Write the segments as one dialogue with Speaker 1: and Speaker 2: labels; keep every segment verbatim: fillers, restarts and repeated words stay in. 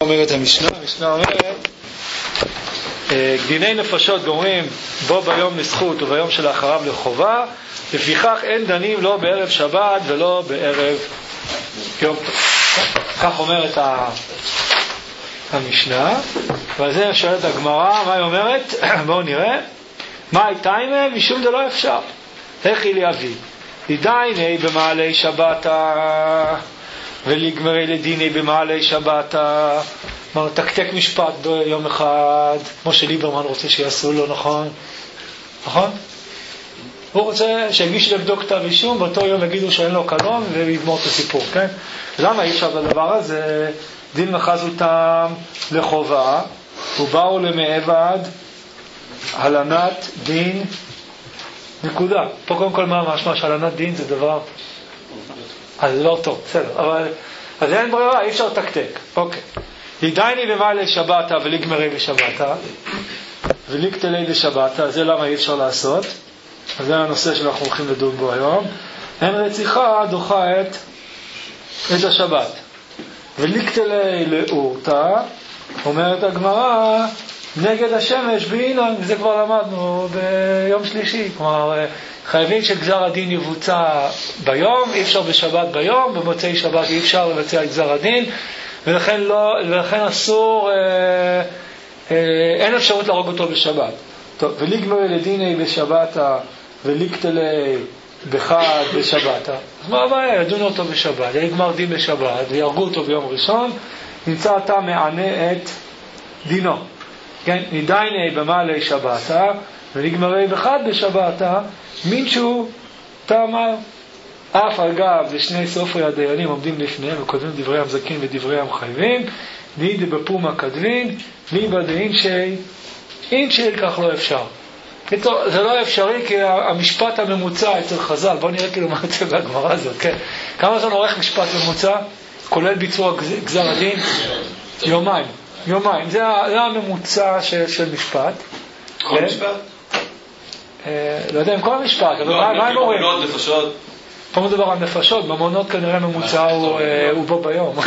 Speaker 1: אומרת המשנה, המשנה אומרת דיני נפשות גומרים בו ביום לזכות וביום שלאחריו לחובה, לפיכך אין דנים לא בערב שבת ולא בערב יום טוב. כך אומרת המשנה, ועל זה שואלת הגמרא, מה היא אומרת? בואו נראה. מה הייתה עם משום זה לא אפשר? איך היא להביא? דייני במעלי שבתה ולגמרי לדיני במעלי שבתה. כלומר, תקתק משפט ביום אחד, כמו שליברמן רוצה שיעשו לו, נכון? נכון? הוא רוצה שיגיש לבדוק כתב אישום, באותו יום יגידו שאין לו קלון ויגמור את הסיפור, כן? למה אי אפשר בדבר הזה? דין מחזותם לחובה, ובאו למעבד הלנת דין נקודה. פה קודם כל מה משמע שהלנת דין זה דבר אז זה לא טוב, בסדר, אבל אז אין ברירה, אי אפשר תקתק. אוקיי. ידייני במעלי שבתה ולגמרי בשבתה ולקטלי בשבתה, זה למה אי אפשר לעשות. אז זה הנושא שאנחנו הולכים לדון בו היום. אין רציחה דוחה את את השבת. ולקטלי לאורתה, אומרת הגמרא, נגד השמש בעינן, וזה כבר למדנו ביום שלישי. כלומר, חייבים שגזר הדין יבוצע ביום, אי אפשר בשבת ביום, במוצאי שבת אי אפשר לבצע את גזר הדין, ולכן, לא, ולכן אסור, אה, אה, אין אפשרות להרוג אותו בשבת. טוב, ולגמרי לדיני בשבתה ולקטלי בחד בשבתה. אז מה הבעיה? ידונו אותו בשבת, יגמר דין בשבת ויהרגו אותו ביום ראשון, נמצא אתה מענה את דינו. כן, נידייני במעלי שבתה ולגמרי בחד בשבתה, מינשהו תאמר. אף אגב לשני סופרי הדיינים עומדים לפניהם וכותבים דברי המזכים ודברי המחייבים, נידי בפומה כדבין ליבה דאינשי אינשי, כך לא אפשר. זה לא אפשרי כי המשפט הממוצע אצל חז"ל, בואו נראה כאילו מה יוצא בהגמרא הזאת, כן? כמה זמן עורך משפט ממוצע כולל ביצוע גזר הדין? יומיים. יומיים, זה הממוצע של משפט.
Speaker 2: כל משפט?
Speaker 1: לא יודע אם כל המשפט, אבל מה הם אומרים?
Speaker 2: במעונות, נפשות.
Speaker 1: פה מדובר על נפשות, במעונות כנראה ממוצע הוא בו ביום.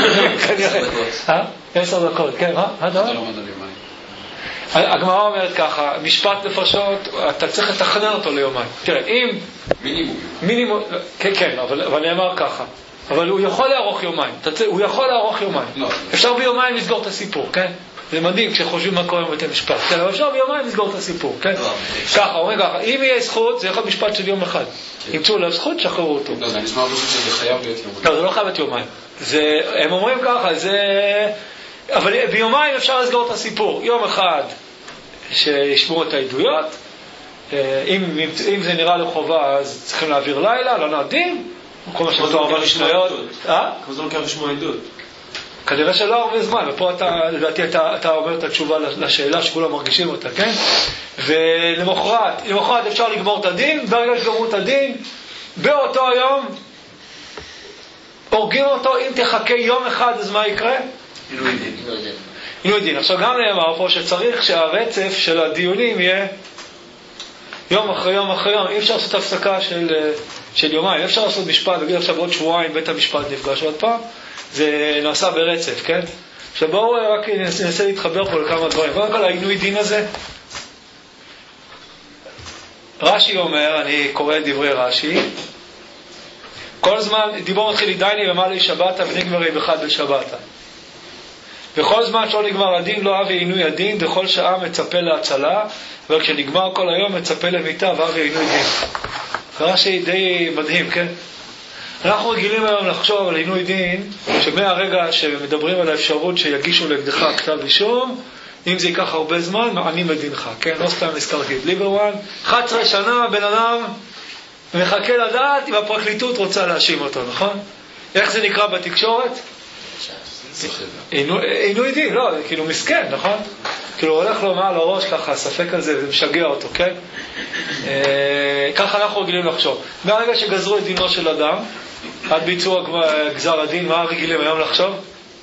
Speaker 1: עשר דקות, כן, אה?
Speaker 2: זה לא מדע ליומיים.
Speaker 1: הגמרא אומרת ככה, משפט נפשות, אתה צריך לתכנן אותו ליומיים. תראה, אם...
Speaker 2: מינימום.
Speaker 1: מינימום, כן, כן, אבל נאמר ככה. אבל הוא יכול לערוך יומיים. הוא יכול לערוך יומיים. אפשר ביומיים לסגור את הסיפור, כן? זה מדהים כשחושבים מה קורה בבית המשפט. כן, אבל אפשר ביומיים לסגור את הסיפור, כן? ככה, אומרים ככה, אם יהיה זכות, זה יכול משפט של יום אחד. ימצאו לו זכות, שחררו אותו.
Speaker 2: לא, זה נשמע פשוט שזה חייב להיות יומיים.
Speaker 1: לא, זה לא חייב להיות יומיים. הם אומרים ככה, זה... אבל ביומיים אפשר לסגור את הסיפור. יום אחד שישמעו את העדויות. אם, אם זה נראה לחובה, אז צריכים להעביר לילה, לא נעדים. כל מה שבתור הרבה משניות. אה?
Speaker 2: כמו זה לוקח לשמוע עדות.
Speaker 1: כנראה שלא הרבה זמן, ופה אתה, לדעתי, אתה, אתה אומר את התשובה לשאלה שכולם מרגישים אותה, כן? ולמחרת, למחרת אפשר לגמור את הדין, ברגע שגמרו את הדין, באותו היום, הורגים אותו, אם תחכה יום אחד, אז מה יקרה?
Speaker 2: עינוי דין.
Speaker 1: עינוי דין. עכשיו גם נאמר פה שצריך שהרצף של הדיונים יהיה יום אחרי יום אחרי יום, אי אפשר לעשות הפסקה של, של יומיים, אי אפשר לעשות משפט, בגיד עכשיו עוד שבועיים בית המשפט נפגש עוד פעם, זה נעשה ברצף, כן? עכשיו בואו רק ננסה להתחבר פה לכמה דברים. קודם כל, העינוי דין הזה, רש"י אומר, אני קורא את דברי רש"י, כל זמן, דיבור מתחיל ידייני במעלי שבתה ונגמרי בחד בשבתה. וכל זמן שלא נגמר הדין לא אבי עינוי הדין, בכל שעה מצפה להצלה, וכשנגמר כל היום מצפה למיטה ואבי עינוי דין. רש"י די מדהים, כן? אנחנו רגילים היום לחשוב על עינוי דין, שמהרגע שמדברים על האפשרות שיגישו נגדך כתב אישום, אם זה ייקח הרבה זמן, מענים את דינך, כן? לא סתם הזכרתי את ליברמן. אחת עשרה שנה בן אדם מחכה לדעת אם הפרקליטות רוצה להאשים אותו, נכון? איך זה נקרא בתקשורת? עינוי דין, לא, כאילו מסכן, נכון? כאילו הולך לו מעל הראש ככה, הספק הזה, זה משגע אותו, כן? ככה אנחנו רגילים לחשוב. מהרגע שגזרו את דינו של אדם, עד ביצוע גזר הדין, מה רגילים היום לחשוב?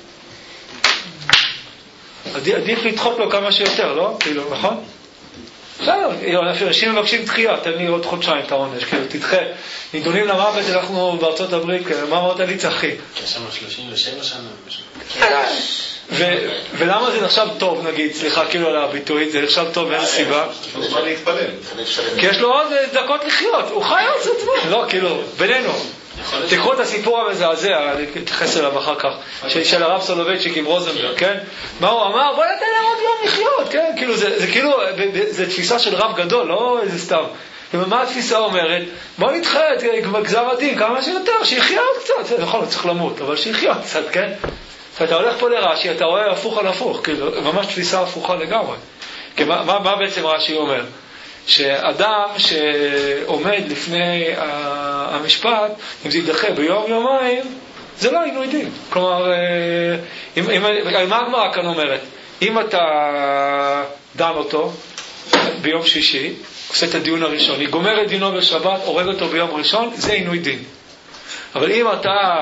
Speaker 1: עדיף לדחות לו כמה שיותר, לא? כאילו, נכון? בסדר, אנשים מבקשים דחייה, תן לי עוד חודשיים את העונש, כאילו תדחה. נידונים למוות, אנחנו בארצות הברית, מה אמרת לי צחי?
Speaker 2: יש שם שלושים ושבע שנה.
Speaker 1: ו- ולמה זה נחשב טוב, נגיד, סליחה, כאילו על הביטוי, זה נחשב טוב מאיזה סיבה?
Speaker 2: מה להתפלל?
Speaker 1: כי יש לו עוד דקות לחיות, הוא חי עוד זה זמן, לא, כאילו, בינינו. תקחו את הסיפור המזעזע, אני אתייחס אליו אחר כך, של הרב סולובייצ'יק עם רוזנברג, כן? מה הוא אמר? בוא ניתן להם עוד יום לחיות, כן? כאילו, זה כאילו, זה תפיסה של רב גדול, לא איזה סתם. ומה התפיסה אומרת? בוא נדחה את גזר הדין כמה שיותר, שיחיה עוד קצת, נכון, צריך למות, אבל שיחיה עוד קצת, כן? אתה הולך פה לרש"י, אתה רואה הפוך על הפוך, כאילו, ממש תפיסה הפוכה לגמרי. כי מה, מה, מה בעצם רש"י אומר? שאדם שעומד לפני המשפט, אם זה יידחה ביום יומיים, זה לא עינוי דין. כלומר, אם, אם, מה הגמרא כאן אומרת? אם אתה דן אותו ביום שישי, עושה את הדיון הראשון, גומר את דינו בשבת, הורג אותו ביום ראשון, זה עינוי דין. אבל אם אתה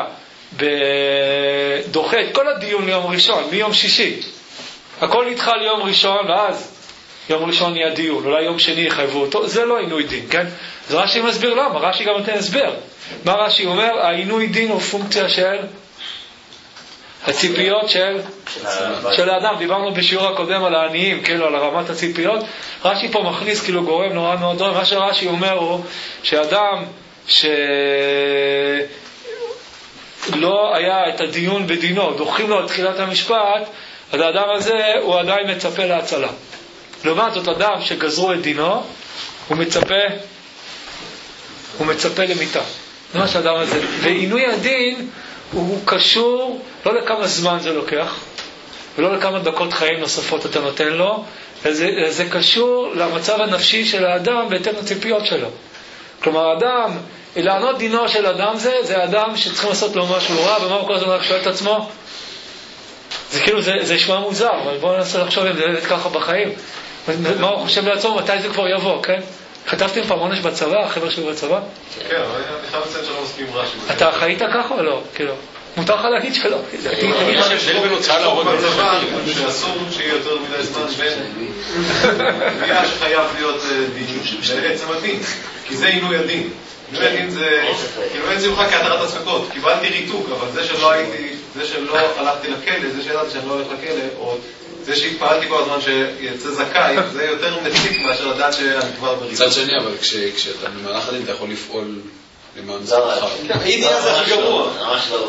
Speaker 1: דוחה את כל הדיון ליום ראשון, מיום שישי, הכל נדחה ליום ראשון, ואז יום ראשון נהיה דיון, אולי יום שני יחייבו אותו, זה לא עינוי דין, כן? אז רש"י מסביר למה, רש"י גם נותן הסבר. מה רש"י אומר? העינוי דין הוא פונקציה של הציפיות של של האדם. דיברנו בשיעור הקודם על העניים, כאילו על רמת הציפיות. רש"י פה מכניס כאילו גורם נורא מאוד דרום. מה שרש"י אומר הוא שאדם שלא היה את הדיון בדינו, דוחים לו את תחילת המשפט, אז האדם הזה הוא עדיין מצפה להצלה. לעומת זאת אדם שגזרו את דינו, הוא מצפה הוא מצפה למיטה. זה מה שהאדם הזה. ועינוי הדין הוא קשור לא לכמה זמן זה לוקח, ולא לכמה דקות חיים נוספות אתה נותן לו, זה, זה קשור למצב הנפשי של האדם בהתאם לציפיות שלו. כלומר, האדם, לענות דינו של אדם זה, זה האדם שצריכים לעשות לו משהו רע, ומה הוא כל הזמן רק שואל את עצמו? זה כאילו, זה, זה שמע מוזר, אבל בואו ננסה לחשוב אם זה ילד ככה בחיים. מה הוא חושב לעצמו, מתי זה כבר יבוא, כן? חטפתם פעם עונש בצבא, החבר'ה שלי בצבא?
Speaker 2: כן, אבל אני חייב לציין שלא מסכים רש"י.
Speaker 1: אתה חיית ככה או לא? כאילו, מותר לך להגיד שלא.
Speaker 2: יש הבדל בין הוצאה להורג בצבא, שאסור שיהיה יותר מדי זמן בין קביעה שחייב להיות דין, בעצם הדין, כי זה עינוי הדין. עינוי הדין זה, כאילו אין זיוכה כהתרת הספקות, קיבלתי ריתוק, אבל זה שלא הייתי, זה שלא הלכתי לכלא, זה שידעתי שאני לא הולך לכלא, או זה שהתפעלתי כל הזמן שיצא זכאי, זה יותר מציק מאשר לדעת שאני כבר בריתוק.
Speaker 3: מצד שני, אבל כשאתה במהלך הדין אתה יכול לפעול למען זכותך.
Speaker 2: אידיה זה הכי גרוע.
Speaker 4: ממש לא.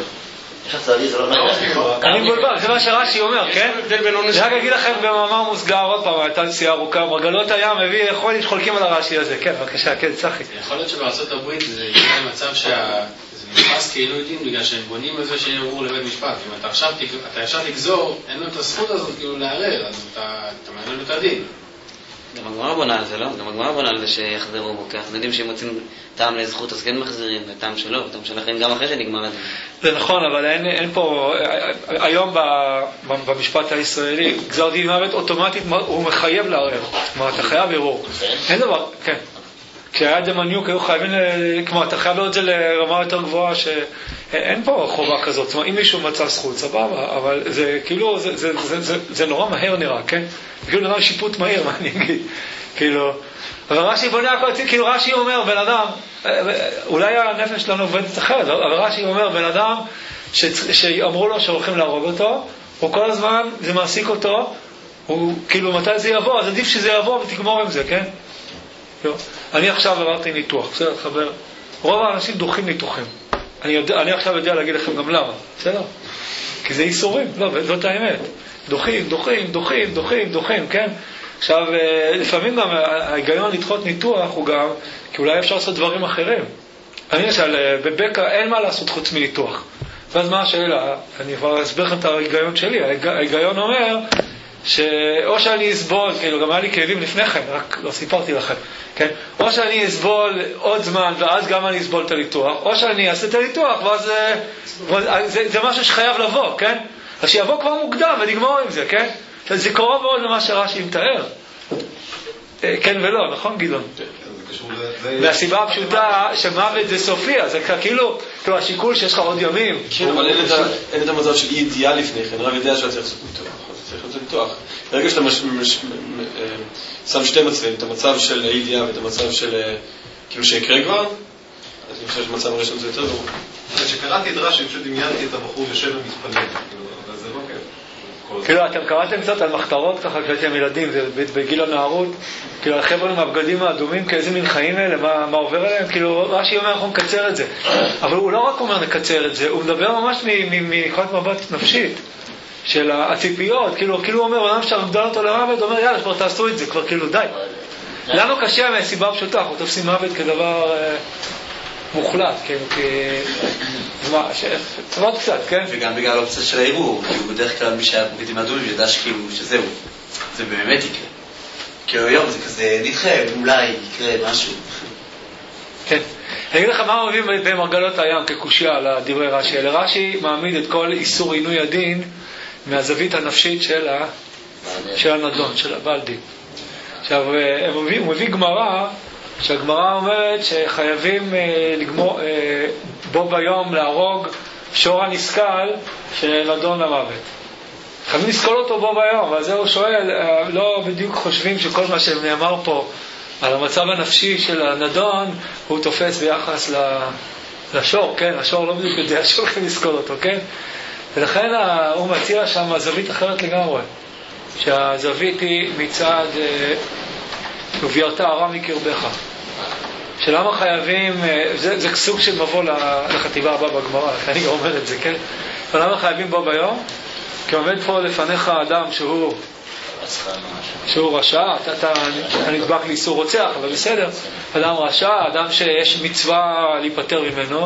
Speaker 1: אני מבולבל, זה מה שרש"י אומר, כן? אני רק אגיד לכם במאמר מוסגר עוד פעם, הייתה נסיעה ארוכה, מרגלות הים מביא, יכול להיות שחולקים על הרש"י הזה, כן, בבקשה, כן, צחי.
Speaker 5: יכול להיות שבארצות הברית זה יהיה מצב שזה נתפס כעינוי דין, בגלל שהם בונים על זה שיהיה ערעור לבית משפט, אם אתה עכשיו תגזור, אין לו את הזכות הזאת כאילו לערער, אז אתה מעניין לו את הדין.
Speaker 4: גם הגמרא בונה על זה, לא? גם הגמרא בונה על זה שיחזרו בו, כי אנחנו יודעים שהם מוצאים טעם לזכות, אז כן מחזירים, וטעם שלא, וטעם שלכם גם אחרי שנגמר את זה.
Speaker 1: זה נכון, אבל אין, אין פה, היום במשפט הישראלי, גזר דין מוות אוטומטית הוא מחייב לערער, כלומר אתה חייב ערעור. אין דבר, כן. כשהיה דמניוק היו חייבים, כלומר אתה חייב לו את זה לרמה יותר גבוהה, שאין פה חובה כזאת, זאת אומרת אם מישהו מצא זכות, סבבה, אבל זה כאילו, זה, זה, זה, זה, זה נורא מהר נראה, כן? זה כאילו נראה שיפוט מהיר, מה אני אגיד? כאילו, אבל רש"י בונה הכל, כאילו רש"י אומר, בן אדם, אולי הנפש שלנו עובדת אחרת, אבל רש"י אומר, בן אדם שאמרו לו שהולכים להרוג אותו, הוא כל הזמן, זה מעסיק אותו, הוא כאילו מתי זה יבוא, אז עדיף שזה יבוא ותגמור עם זה, כן? לא. אני עכשיו עברתי ניתוח, בסדר, חבר? רוב האנשים דוחים ניתוחים. אני, יודע, אני עכשיו יודע להגיד לכם גם למה, בסדר? כי זה איסורים, לא, זאת האמת. דוחים, דוחים, דוחים, דוחים, דוחים, כן? עכשיו, לפעמים גם ההיגיון לדחות ניתוח הוא גם, כי אולי אפשר לעשות דברים אחרים. אני למשל, בבקע אין מה לעשות חוץ מניתוח. ואז מה השאלה? אני כבר אסביר לכם את ההיגיון שלי. ההיגיון אומר שאו שאני אסבול, כאילו גם היה לי כאבים לפני כן, רק לא סיפרתי לכם, כן? או שאני אסבול עוד זמן ואז גם אני אסבול את הניתוח, או שאני אעשה את הניתוח ואז זה, זה, זה משהו שחייב לבוא, כן? אז שיבוא כבר מוקדם ונגמור עם זה, כן? זה קרוב מאוד למה שרש"י מתאר. כן ולא, נכון גדעון? והסיבה הפשוטה שמוות זה סופיה, זה כאילו, כאילו השיקול שיש לך עוד ימים.
Speaker 6: כן, אבל אין את המצב של אי ידיעה לפני כן, רב יודע שאתה צריך לעשות ניתוח. צריך לעשות ניתוח. ברגע שאתה שם שתי מצבים, את המצב של אי ידיעה ואת המצב של כאילו שיקרה כבר, אז אני חושב שמצב הראשון זה יותר גרוע.
Speaker 2: כשקראתי את רש"י, פשוט דמיינתי את הבחור יושב ומתפלל, אבל זה לא כן.
Speaker 1: כאילו, אתם קראתם קצת על מחתרות ככה כשאתם ילדים, זה בגיל הנערות, כאילו, החבר'ה עם הבגדים האדומים, כאיזה מין חיים האלה, מה, מה עובר עליהם? כאילו, רש"י אומר, אנחנו נקצר את זה. אבל הוא לא רק אומר נקצר את זה, הוא מדבר ממש מנקודת מבט נפשית, של הציפיות, כאילו, כאילו הוא אומר, אדם שאנחנו דן אותו למוות, הוא אומר, יאללה, כבר תעשו את זה, כבר כאילו, די. לנו קשה מהסיבה פשוטה, אנחנו תופסים מוות כדבר אה, מוחלט, כן, כ... מה, עוד קצת, כן?
Speaker 7: וגם בגלל האופציה של הערעור, כאילו בדרך כלל מי שהיה בגדים אדומים ידע שכאילו שזהו, זה באמת יקרה. כאילו היום זה כזה נדחה, אולי יקרה משהו.
Speaker 1: כן. אני אגיד לך מה הוא מביא במרגלות הים כקושיה לדברי רש"י. אלה רש"י מעמיד את כל איסור עינוי הדין מהזווית הנפשית של, ה... של הנדון, של הבעל דין. עכשיו, הוא מביא, הוא מביא גמרא, שהגמרא אומרת שחייבים אה, לגמור, אה, בו ביום להרוג שור הנסקל שנדון למוות. חייבים לסקול אותו בו ביום, אבל זה הוא שואל, אה, לא בדיוק חושבים שכל מה שנאמר פה על המצב הנפשי של הנדון, הוא תופס ביחס לשור, כן? השור לא בדיוק יודע שהולכים לסקול אותו, כן? ולכן הוא מציע שם זווית אחרת לגמרי. שהזווית היא מצד ובירת הרע מקרבך. שלמה חייבים, זה, זה סוג של מבוא לחטיבה הבאה בגמרא, אני גם אומר את זה, כן? ולמה חייבים בו ביום? כי עומד פה לפניך אדם שהוא שהוא רשע, אתה, אתה, אתה נדבק לאיסור רוצח, אבל בסדר, אדם רשע, אדם שיש מצווה להיפטר ממנו,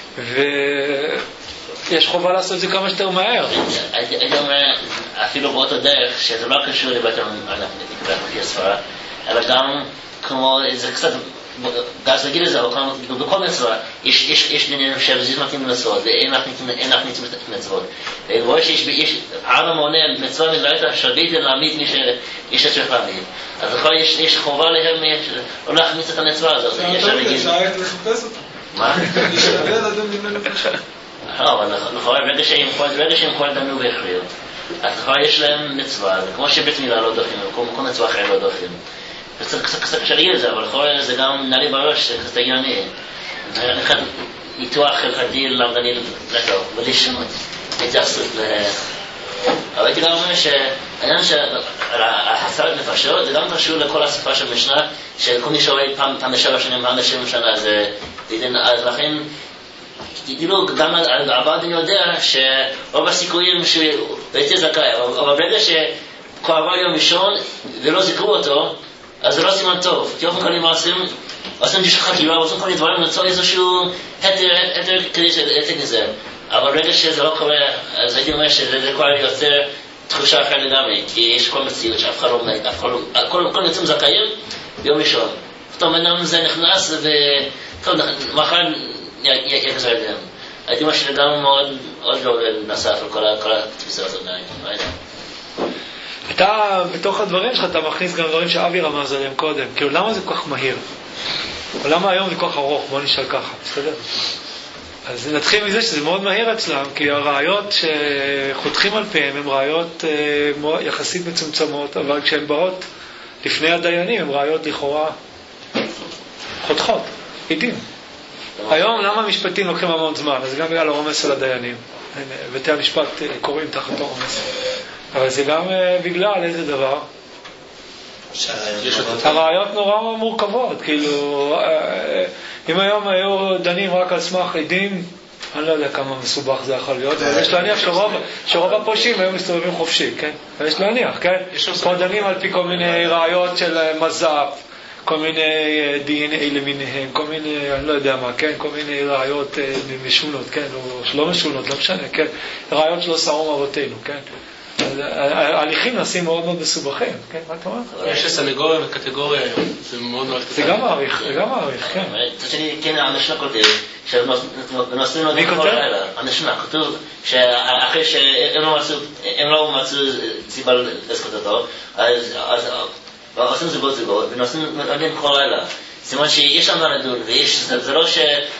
Speaker 1: ויש חובה לעשות את זה כמה שיותר מהר.
Speaker 8: הייתי אומר, אפילו באותו דרך, שזה לא קשור לבית המקרה הספרה, אלא גם כמו, זה קצת, גז להגיד את זה, אבל בכל מצווה, יש דינים שזה מתאים למצוות, ואין לך מצוות. ואני רואה שיש, העם מונה מצווה מדברית השרבית להעמיד מי שצריך להעמיד. אז לכאורה יש חובה להם לא להחמיץ את המצווה הזאת.
Speaker 6: אפשר לחפש אותה.
Speaker 8: מה?
Speaker 6: יש הרבה לדון ממנו פשוט.
Speaker 8: לא, אבל לכאורה ברגע שהם כבר דנו והכריעו, אז לכאורה יש להם מצווה, כמו שבית מילה לא דוחים, כל מצווה אחר לא דוחים. קצת קצת קשה להגיד את זה, אבל לכאורה זה גם נעלי בראש, זה קצת הגיוני. אני חייב ניתוח חלקתי למדני לטוב, בלי שום התייחסות ל... אבל הייתי גם אומר שהעניין של החסרת נפשות זה גם קשור לכל השפה של משנה, שכל מי שרואה פעם לשבע שנים, פעם לשבע שנה, אז לכן כאילו גם הבעדין יודע שרוב הסיכויים שהוא הייתי זכאי, אבל ברגע שכל עבר יום ראשון ולא זכרו אותו, אז זה לא סימן טוב, כי אופן כללי מה עושים? עושים גישה חקירה, עושים כל מיני דברים, למצוא איזשהו היתר כדי שהיתר נזר. אבל ברגע שזה לא קורה, אז הייתי אומר שזה כבר יותר תחושה אחרת לגמרי, כי יש כל מציאות שאף אחד לא מת, אף אחד לא... כל מצאים זכאים ביום ראשון. פתאום אדם זה נכנס וטוב, מחר יחזר את זה. הייתי אומר שזה גם מאוד לא נוסף על כל התפיסה הזאת, לא יודע.
Speaker 1: אתה, בתוך הדברים שלך, אתה מכניס גם דברים שאבי רמז עליהם קודם. כאילו, למה זה כל כך מהיר? או למה היום זה כל כך ארוך? בוא נשאל ככה, בסדר? אז נתחיל מזה שזה מאוד מהיר אצלם, כי הראיות שחותכים על פיהם הן ראיות אה, יחסית מצומצמות, אבל כשהן באות לפני הדיינים, הן ראיות לכאורה חותכות, עידים. היום למה המשפטים לוקחים המון זמן? אז גם בגלל הרומס על הדיינים. בתי המשפט קוראים תחת הרומס. אבל זה גם בגלל איזה דבר? הראיות נורא מורכבות, כאילו, אם היום היו דנים רק על סמך עדים, אני לא יודע כמה מסובך זה יכול להיות, אבל יש להניח שרוב הפושעים היו מסתובבים חופשי, כן? יש להניח, כן? פה דנים על פי כל מיני ראיות של מז"פ, כל מיני די אן איי למיניהם, כל מיני, אני לא יודע מה, כן? כל מיני ראיות משונות, כן? או שלא משונות, לא משנה, כן? ראיות שלא שרו אבותינו, כן? ההליכים נעשים מאוד מאוד מסובכים, כן? מה אתה אומר?
Speaker 5: יש סנגוריה וקטגוריה היום, זה מאוד מאוד קטן.
Speaker 1: זה גם מעריך, זה גם מעריך, כן.
Speaker 8: תשני, כן, המשנה כותב, שנושאים עוד כל הלילה, המשנה כותב, שאחרי שהם לא מצאו סיבה לזכות אותו, אז עושים זוגות זוגות, ונושאים עדים כל הלילה. סימן שיש שם לדון, וזה לא ש...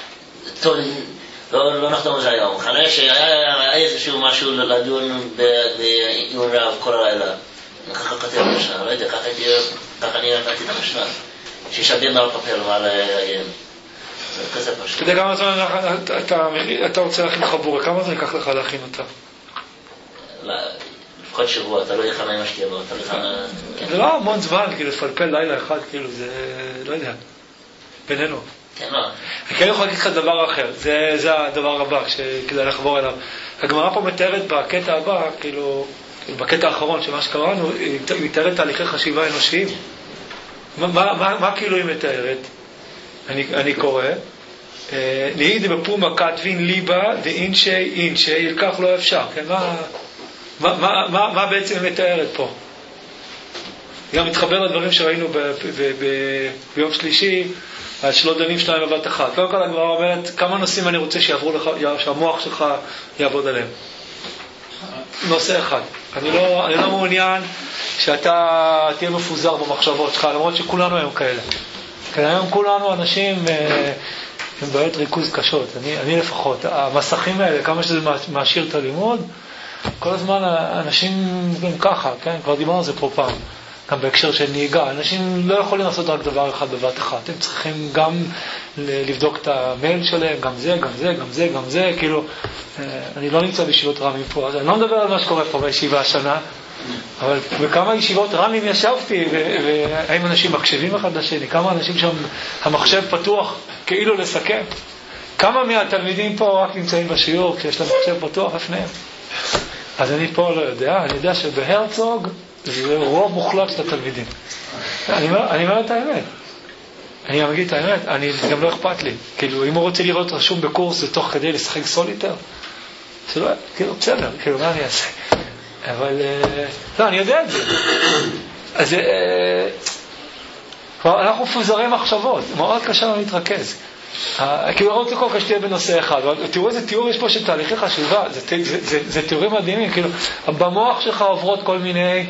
Speaker 8: לא, לא נחתום על זה היום. חנך שהיה איזשהו משהו לדון בעיון רב כל הלילה. ככה כתב המשנה, לא יודע, ככה אני נתתי את המשנה. שיש עדים על פפל ועל עיין. זה כזה פשוט.
Speaker 1: אתה יודע כמה זמן אתה רוצה להכין חבורה, כמה זמן ייקח לך להכין אותה?
Speaker 8: לפחות שבוע, אתה לא יחד עם השתיאבות, אתה לא יחד...
Speaker 1: זה לא המון זמן, כאילו, לפלפל לילה אחד, כאילו, זה, לא יודע, בינינו.
Speaker 8: כן, לא.
Speaker 1: אני כן יכול להגיד לך דבר אחר, זה, זה הדבר הבא, כדאי לחבור אליו. הגמרא פה מתארת בקטע הבא, כאילו, בקטע האחרון של מה שקראנו, היא מתארת תהליכי חשיבה אנושיים. מה, מה, מה, מה כאילו היא מתארת? אני, אני קורא, נהיד בפומה כתבין ליבה דאינשי אינשי, ילקח לא אפשר. כן? מה, מה, מה, מה, מה בעצם היא מתארת פה? גם מתחבר לדברים שראינו ב, ב, ב, ב, ביום שלישי, על שלא דנים שניים בבת אחת. קודם כל הגמרא אומרת, כמה נושאים אני רוצה שיעברו לך, שהמוח שלך יעבוד עליהם. נושא אחד. אני לא, אני לא מעוניין שאתה תהיה מפוזר במחשבות שלך, למרות שכולנו היום כאלה. כן, היום כולנו אנשים עם בעיות ריכוז קשות. אני, אני לפחות, המסכים האלה, כמה שזה מעשיר את הלימוד, כל הזמן אנשים גם ככה, כן? כבר דיברנו על זה פה פעם. גם בהקשר של נהיגה, אנשים לא יכולים לעשות רק דבר אחד בבת אחת, הם צריכים גם לבדוק את המייל שלהם, גם זה, גם זה, גם זה, גם זה, כאילו, אני לא נמצא בישיבות רמים פה, אז אני לא מדבר על מה שקורה פה בישיבה השנה, אבל בכמה ישיבות רמים ישבתי, והאם אנשים מקשבים אחד לשני, כמה אנשים שם המחשב פתוח, כאילו לסכם, כמה מהתלמידים פה רק נמצאים בשיעור, כשיש להם מחשב פתוח לפניהם, אז אני פה לא יודע, אני יודע שבהרצוג, זה רוב מוחלט של התלמידים. אני אומר, אני אומר את האמת. אני גם אגיד את האמת, אני גם לא אכפת לי. כאילו, אם הוא רוצה לראות רשום בקורס, זה תוך כדי לשחק סוליטר, שלא, כאילו, בסדר, כאילו, מה אני אעשה? אבל, לא, אני יודע את זה. אז, אנחנו מפוזרי מחשבות, מאוד קשה לנו להתרכז. כאילו, לא רוצה כל כך שתהיה בנושא אחד, אבל תראו איזה תיאור יש פה של תהליכי חשיבה, זה, זה, זה, זה תיאורים מדהימים, כאילו, במוח שלך עוברות כל מיני,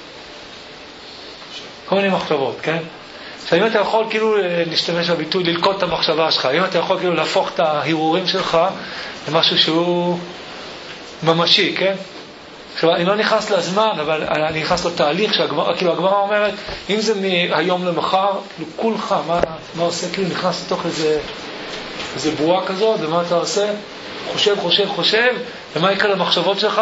Speaker 1: כל מיני מחשבות, כן? עכשיו, אם אתה יכול כאילו להשתמש בביטוי, ללקוט את המחשבה שלך, אם אתה יכול כאילו להפוך את ההירורים שלך למשהו שהוא ממשי, כן? עכשיו, אני לא נכנס לזמן, אבל אני נכנס לתהליך שהגמרא, כאילו, הגמרא אומרת, אם זה מהיום למחר, כאילו, כולך, מה, מה עושה? כאילו, נכנס לתוך איזה, איזה בועה כזאת, ומה אתה עושה? חושב, חושב, חושב, ומה יקרה למחשבות שלך?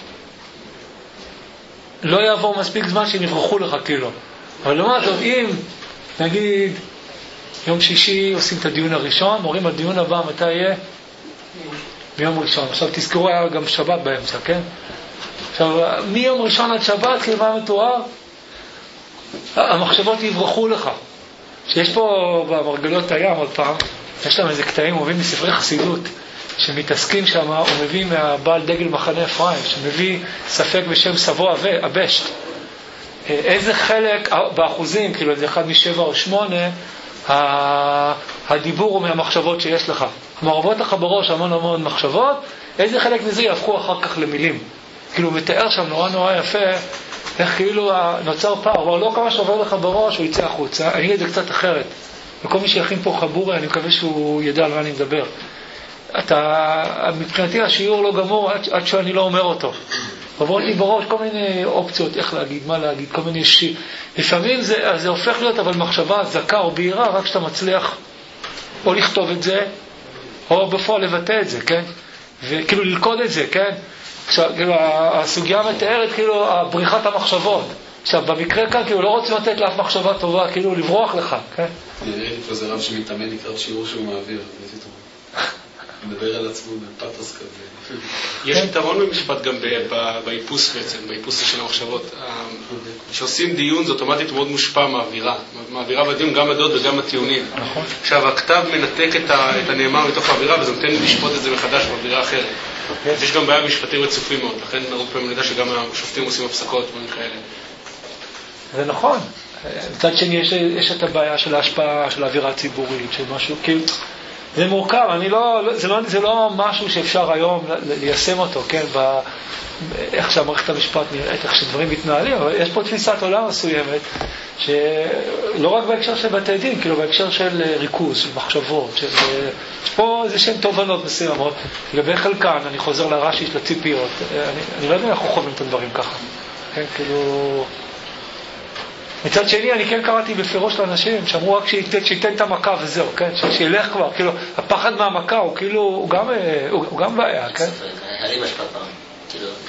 Speaker 1: לא יעבור מספיק זמן שהם יברחו לך, כאילו. אבל למה זאת, אם, נגיד, יום שישי עושים את הדיון הראשון, אומרים, הדיון הבא, מתי יהיה? ביום ראשון. עכשיו, תזכרו, היה גם שבת באמצע, כן? עכשיו, מיום ראשון עד שבת, כאילו מה מתואר? המחשבות יברחו לך. שיש פה במרגלות הים עוד פעם, יש להם איזה קטעים, הוא מביא מספרי חסידות, שמתעסקים שם, הוא מביא מהבעל דגל מחנה אפרים, שמביא ספק בשם סבו אבשט. איזה חלק, באחוזים, כאילו זה אחד משבע או שמונה, הדיבור הוא מהמחשבות שיש לך. מעורבות לך בראש המון המון מחשבות, איזה חלק מזה יהפכו אחר כך למילים. כאילו הוא מתאר שם נורא נורא יפה, איך כאילו נוצר פער, אבל לא כמה שעובר לך בראש, הוא יצא החוצה. אני אגיד את זה קצת אחרת. וכל מי שיכין פה חבורי, אני מקווה שהוא ידע על מה אני מדבר. אתה, מבחינתי השיעור לא גמור עד, עד שאני לא אומר אותו. עוברות לי בראש כל מיני אופציות, איך להגיד, מה להגיד, כל מיני שי. לפעמים זה, זה הופך להיות אבל מחשבה זקה או בהירה, רק שאתה מצליח או לכתוב את זה, או בפועל לבטא את זה, כן? וכאילו ללכוד את זה, כן? עכשיו, כאילו, הסוגיה מתארת, כאילו, בריחת המחשבות. עכשיו, במקרה כאן, כאילו, לא רוצים לתת לאף מחשבה טובה, כאילו, לברוח לך, כן?
Speaker 3: נראה לי פה זה רב שמתאמן לקראת שיעור שהוא מעביר, מדבר על עצמו בפטוס כזה.
Speaker 6: יש יתרון במשפט גם באיפוס בעצם, באיפוס של המחשבות. כשעושים דיון זה אוטומטית מאוד מושפע מהאווירה. מהאווירה בדיון גם הדעות וגם הטיעונים. עכשיו, הכתב מנתק את הנאמר מתוך האווירה וזה נותן לשפוט את זה מחדש באווירה אחרת. יש גם בעיה משפטים רצופים מאוד, לכן הרבה פעמים אני יודע שגם השופטים עושים הפסקות ודברים כאלה.
Speaker 1: זה נכון. מצד שני יש, יש את הבעיה של ההשפעה של האווירה הציבורית, של משהו, כאילו, זה מורכב, אני לא, זה לא, זה לא משהו שאפשר היום ליישם אותו, כן, ב, איך שהמערכת המשפט נראית, איך שדברים מתנהלים, אבל יש פה תפיסת עולם מסוימת, שלא רק בהקשר של בתי דין, כאילו בהקשר של ריכוז, של מחשבות, של, יש פה איזה שהן תובנות מסוימות, לגבי חלקן, אני חוזר לרש"י של הציפיות, אני, אני לא יודע איך אנחנו חווים את הדברים ככה, כן, כאילו... מצד שני, אני כן קראתי בפירוש לאנשים, שאמרו רק שייתן, שייתן את המכה וזהו, כן? שילך כבר, כאילו, הפחד מהמכה הוא כאילו, הוא גם, הוא, הוא גם בעיה, כן?
Speaker 8: היה לי משפט פעם, כאילו,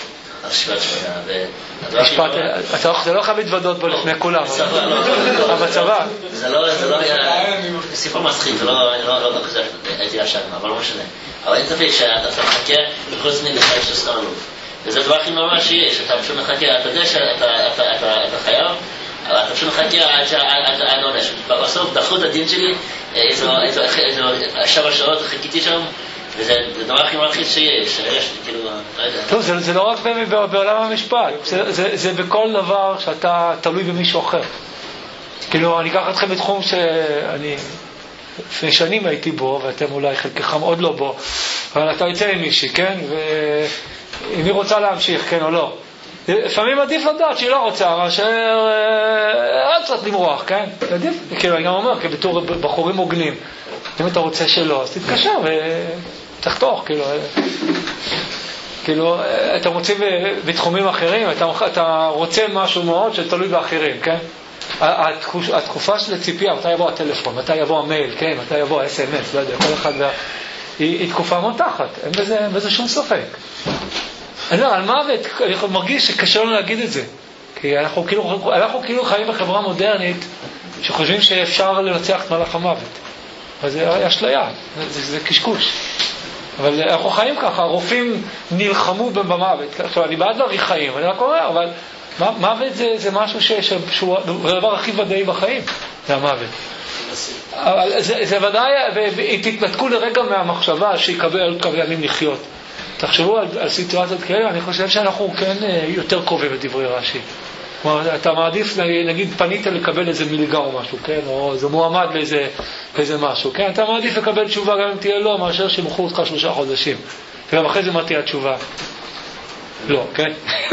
Speaker 8: המשפט שלה.
Speaker 1: משפט, זה לא חייב להתוודות בו לפני כולם, אבל בצבא.
Speaker 8: זה לא היה סיפור מצחיק, זה לא כזה הייתי ישן, אבל לא משנה. אבל אין ספק שאתה מחכה בחוץ מלחיים של שכר אלוף. וזה הדבר הכי נורא שיש, אתה פשוט מחכה, אתה יודע שאתה חייב, אבל אתה פשוט מחכה עד עונש. בסוף דחו את הדין שלי, איזו שבע שעות חיכיתי שם, וזה הדבר הכי מלחיץ שיש, כאילו, לא יודע.
Speaker 1: טוב, זה לא רק בעולם המשפט, זה בכל דבר שאתה תלוי במישהו אחר. כאילו, אני אקח אתכם בתחום שאני לפני שנים הייתי בו, ואתם אולי חלקכם עוד לא בו, אבל אתה יוצא עם מישהי, כן? ואם היא רוצה להמשיך, כן או לא. לפעמים עדיף לדעת שהיא לא רוצה, מאשר עוד קצת למרוח, כן? עדיף, כאילו, אני גם אומר, כי בתור בחורים מוגנים, אם אתה רוצה שלא, אז תתקשר ותחתוך, כאילו, כאילו, אתם רוצים בתחומים אחרים, אתה, אתה רוצה משהו מאוד שתלוי באחרים, כן? התקופה של הציפייה, מתי יבוא הטלפון, מתי יבוא המייל, כן? מתי יבוא ה-אס אם אס, לא יודע, כל אחד, היא, היא תקופה מותחת, אין בזה, אין בזה שום ספק. אני לא, על מוות, אני מרגיש שקשה לנו להגיד את זה, כי אנחנו כאילו, אנחנו כאילו חיים בחברה מודרנית, שחושבים שאפשר לנצח את מלאך המוות. אז זה אשליה, זה, זה קשקוש. אבל אנחנו חיים ככה, הרופאים נלחמו במוות. עכשיו, אני בעד להביא חיים, אני רק אומר, אבל מוות זה, זה משהו ש, שהוא הדבר הכי ודאי בחיים, זה המוות. אבל זה, זה ודאי, תתנתקו לרגע מהמחשבה שיקבל קבלנים לחיות. תחשבו על, על סיטואציות כאלה, אני חושב שאנחנו כן יותר קרובים את דברי רש"י. כלומר, אתה מעדיף, נגיד, פנית לקבל איזה מלגה או משהו, כן? או איזה מועמד לאיזה, לאיזה משהו, כן? אתה מעדיף לקבל תשובה גם אם תהיה לא, מאשר שמוכרו אותך שלושה חודשים. וגם אחרי זה מה תהיה התשובה? לא, כן?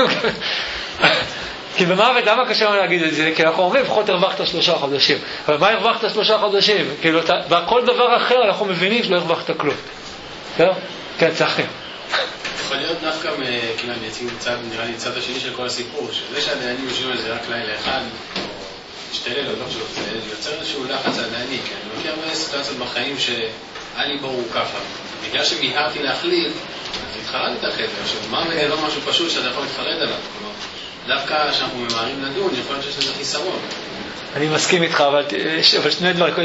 Speaker 1: כי במוות, למה קשה לנו להגיד את זה? כי אנחנו אומרים, לפחות הרווחת שלושה חודשים. אבל מה הרווחת שלושה חודשים? כאילו, בכל דבר אחר אנחנו מבינים שלא הרווחת כלום. כן? כן, צחי.
Speaker 5: יכול להיות דווקא, כאילו, אני אציג מצד, נראה לי, צד השני של כל הסיפור, שזה שהדיינים יושבים על זה רק לילה אחד, או שתי לילות, לא שלא, זה יוצר איזשהו לחץ על דייני, כי אני מכיר הרבה סיטואציות בחיים שהיה לי ברור ככה. בגלל שמיהרתי להחליט, אז התחרדתי את החדר, שמה זה לא משהו פשוט שאתה יכול להתחרד עליו. כלומר, דווקא כשאנחנו ממהרים לדון, יכול להיות שיש לזה חיסרון.
Speaker 1: אני מסכים איתך, אבל שני דברים,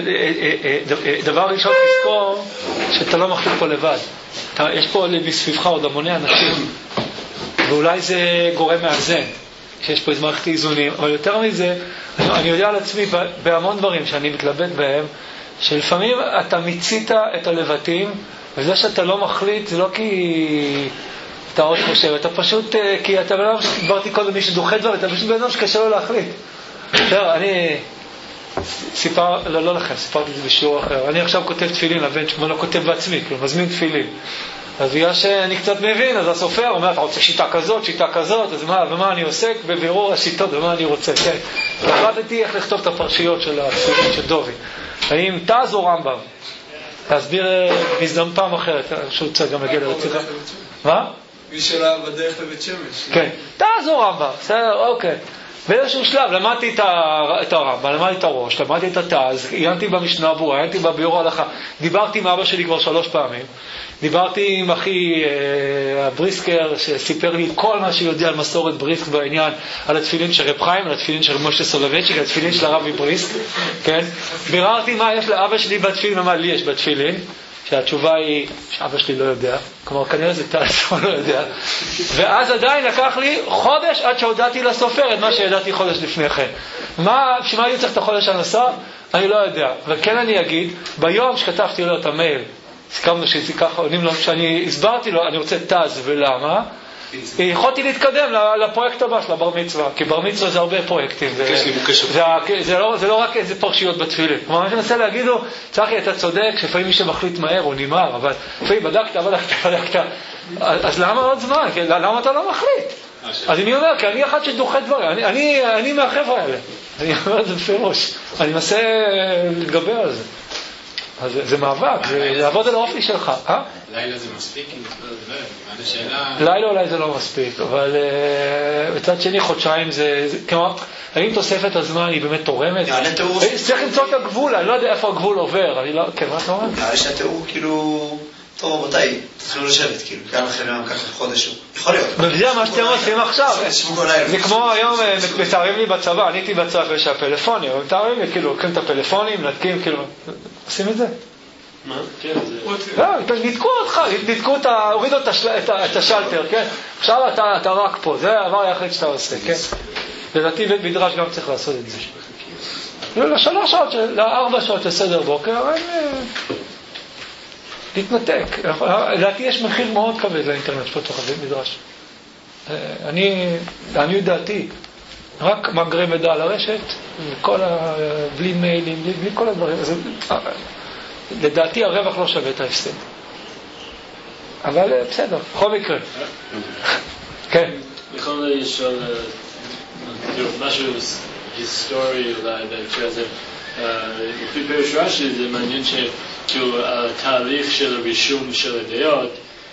Speaker 1: דבר ראשון תזכור שאתה לא מחליט פה לבד. יש פה בסביבך עוד המוני אנשים, ואולי זה גורם מאזן, שיש פה איזו מערכת איזונים, אבל יותר מזה, אני יודע על עצמי בהמון דברים שאני מתלבט בהם, שלפעמים אתה מיצית את הלבטים, וזה שאתה לא מחליט, זה לא כי אתה עוד חושב, אתה פשוט, כי אתה בנאדם שדיברתי קודם מי שדוחה דבר, אתה פשוט בנאדם שקשה לו להחליט. בסדר, אני סיפר, לא, לא לכם, סיפרתי את זה בשיעור אחר. אני עכשיו כותב תפילין לבן, אני לא כותב בעצמי, כאילו, מזמין תפילין. אז בגלל שאני קצת מבין, אז הסופר אומר, אתה רוצה שיטה כזאת, שיטה כזאת, אז מה, ומה אני עוסק? בבירור השיטות, ומה אני רוצה, כן. החלטתי איך לכתוב את הפרשיות של התפילין של דובי. האם תז או רמב"ם? להסביר מזדמן פעם אחרת, שהוא צריך גם להגיע לרציחה. מה?
Speaker 6: מי שלה בדרך לבית שמש.
Speaker 1: כן, תז או רמב"ם, בסדר, אוקיי. באיזשהו שלב למדתי את הרמב"ם, למדתי את הראש, למדתי את התז, עיינתי במשנה ברורה, עיינתי בביאור הלכה, דיברתי עם אבא שלי כבר שלוש פעמים, דיברתי עם אחי הבריסקר שסיפר לי כל מה שיודע על מסורת בריסק בעניין, על התפילין של רב חיים, על התפילין של משה סולובייצ'יק, על התפילין של הרב מבריסק, כן? ביררתי מה יש לאבא שלי בתפילין ומה לי יש בתפילין, שהתשובה היא שאבא שלי לא יודע, כלומר כנראה זה תז, הוא לא יודע, ואז עדיין לקח לי חודש עד שהודעתי לסופר את מה שידעתי חודש לפני כן. מה, שמה אני צריך את החודש הנוסף? אני לא יודע, וכן אני אגיד, ביום שכתבתי לו את המייל, סיכמנו שזה ככה, שאני הסברתי לו, אני רוצה תז ולמה, יכולתי להתקדם לפרויקט הבא של הבר מצווה, כי בר מצווה זה הרבה פרויקטים, זה לא רק איזה פרשיות בתפילין. כלומר, מה שאני מנסה להגיד לו, צחי, אתה צודק, שפעמים מי שמחליט מהר הוא נמהר, אבל לפעמים בדקת, בדקת, בדקת, אז למה עוד זמן? למה אתה לא מחליט? אז אני אומר, כי אני אחד שדוחה דברים, אני מהחבר'ה האלה, אני אומר את זה בפירוש, אני מנסה להתגבר על זה. אז זה מאבק, זה לעבוד על האופי שלך, אה?
Speaker 5: לילה זה מספיק?
Speaker 1: לילה אולי זה לא מספיק, אבל בצד שני חודשיים זה, כלומר, האם תוספת הזמן היא באמת תורמת? צריך למצוא את הגבול, אני לא יודע איפה הגבול עובר, אני לא, כן, מה אתה אומר?
Speaker 7: נראה לי שהתיאור כאילו, טוב, רבותיי, תתחילו לשבת, כאילו, גם לכם יום ככה חודש, יכול להיות.
Speaker 1: וזה מה שאתם עושים עכשיו. זה כמו היום, מתארים לי בצבא, אני הייתי בצבא ויש הפלאפונים, אבל מתארים לי, כאילו, לוקחים את הפלאפונים, נתקים, כאילו, עושים את זה?
Speaker 6: מה? כן, זה...
Speaker 1: לא, ניתקו אותך, ניתקו, הורידו את השלטר, כן? עכשיו אתה רק פה, זה הדבר היחיד שאתה עושה, כן? לדעתי בית מדרש גם צריך לעשות את זה. לשלוש שעות, לארבע שעות לסדר בוקר, להתנתק. לדעתי יש מחיר מאוד כבד לאינטרנט שפתוח בית מדרש. אני, אני יודעתי, רק מאגרי מידע על הרשת, כל ה... בלי מיילים, בלי, בלי כל הדברים. אז, לדעתי הרווח לא שווה את ההפסד. אבל בסדר, בכל מקרה. כן.
Speaker 9: יכול לשאול משהו היסטורי אולי בהקשר הזה. לפי פירוש רש"י זה מעניין שכאילו התהליך של הרישום של הדעות,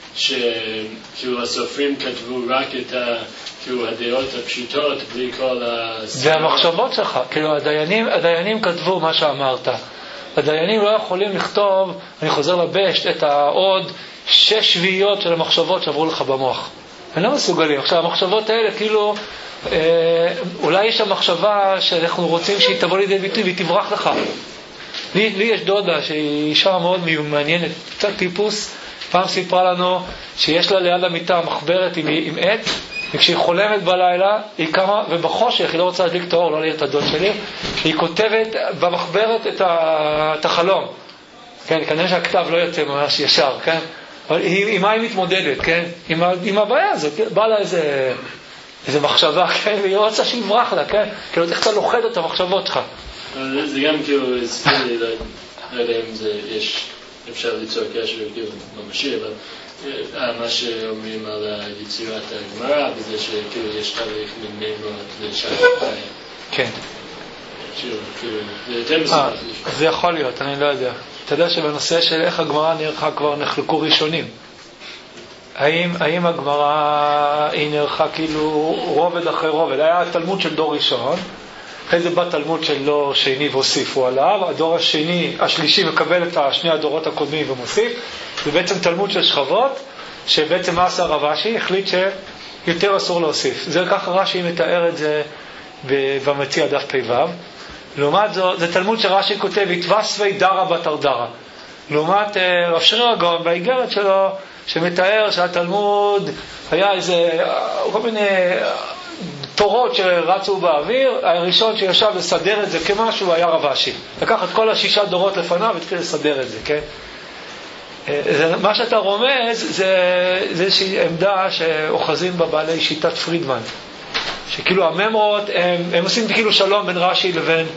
Speaker 9: שכאילו הסופרים כתבו רק את כאילו הדעות הפשוטות בלי כל ה...
Speaker 1: זה המחשבות שלך. כאילו הדיינים, הדיינים כתבו מה שאמרת. הדיינים לא יכולים לכתוב, אני חוזר לבשט, את העוד שש שביעיות של המחשבות שעברו לך במוח. הם לא מסוגלים. עכשיו, המחשבות האלה, כאילו, אה, אולי יש המחשבה שאנחנו רוצים שהיא תבוא לידי ביטוי והיא תברח לך. לי, לי יש דודה שהיא אישה מאוד מעניינת, קצת טיפוס, פעם סיפרה לנו שיש לה ליד המיטה מחברת עם, עם עט, וכשהיא חולמת בלילה, היא קמה, ובחושך, היא לא רוצה להדליק את האור, לא להעיר את הדוד שלי, היא כותבת במחברת את, ה, את החלום. כן, כנראה שהכתב לא יוצא ממש ישר, כן? אבל היא, עם מה היא מתמודדת, כן? עם, עם הבעיה הזאת, בא לה איזה, איזה מחשבה, כן? והיא רוצה שיברח לה, כן? כאילו, איך אתה לוחד את המחשבות שלך?
Speaker 9: זה גם כאילו, הסביר לי, לא יודע אם זה, יש, אפשר ליצור קשר, כאילו, ממשי, אבל מה שאומרים על יצירת הגמרא, בזה שכאילו יש תהליך ממימות לשעת החיים.
Speaker 1: כן.
Speaker 9: כאילו, זה יותר מסוים.
Speaker 1: זה יכול להיות, אני לא יודע. אתה יודע שבנושא של איך הגמרא נערכה כבר נחלקו ראשונים. האם, האם הגמרא היא נערכה כאילו רובד אחרי רובד? היה תלמוד של דור ראשון, אחרי זה בא תלמוד של דור שני והוסיפו עליו, הדור השני, השלישי מקבל את השני הדורות הקודמים ומוסיף, זה בעצם תלמוד של שכבות, שבעצם מה עשה רב אשי? החליט שיותר אסור להוסיף. זה ככה רש"י מתאר את זה במציע דף פ"ו. לעומת זו, זה תלמוד שרש"י כותב, התווספי דרא בתרדרא. לעומת רב שריר הגאון באיגרת שלו, שמתאר שהתלמוד היה איזה, כל מיני תורות שרצו באוויר, הראשון שישב לסדר את זה כמשהו היה רב אשי. לקח את כל השישה דורות לפניו והתחיל לסדר את זה, כן? מה שאתה רומז זה, זה איזושהי עמדה שאוחזים בבעלי שיטת פרידמן. שכאילו הממרות, הם, הם עושים כאילו שלום בין רש"י לבין,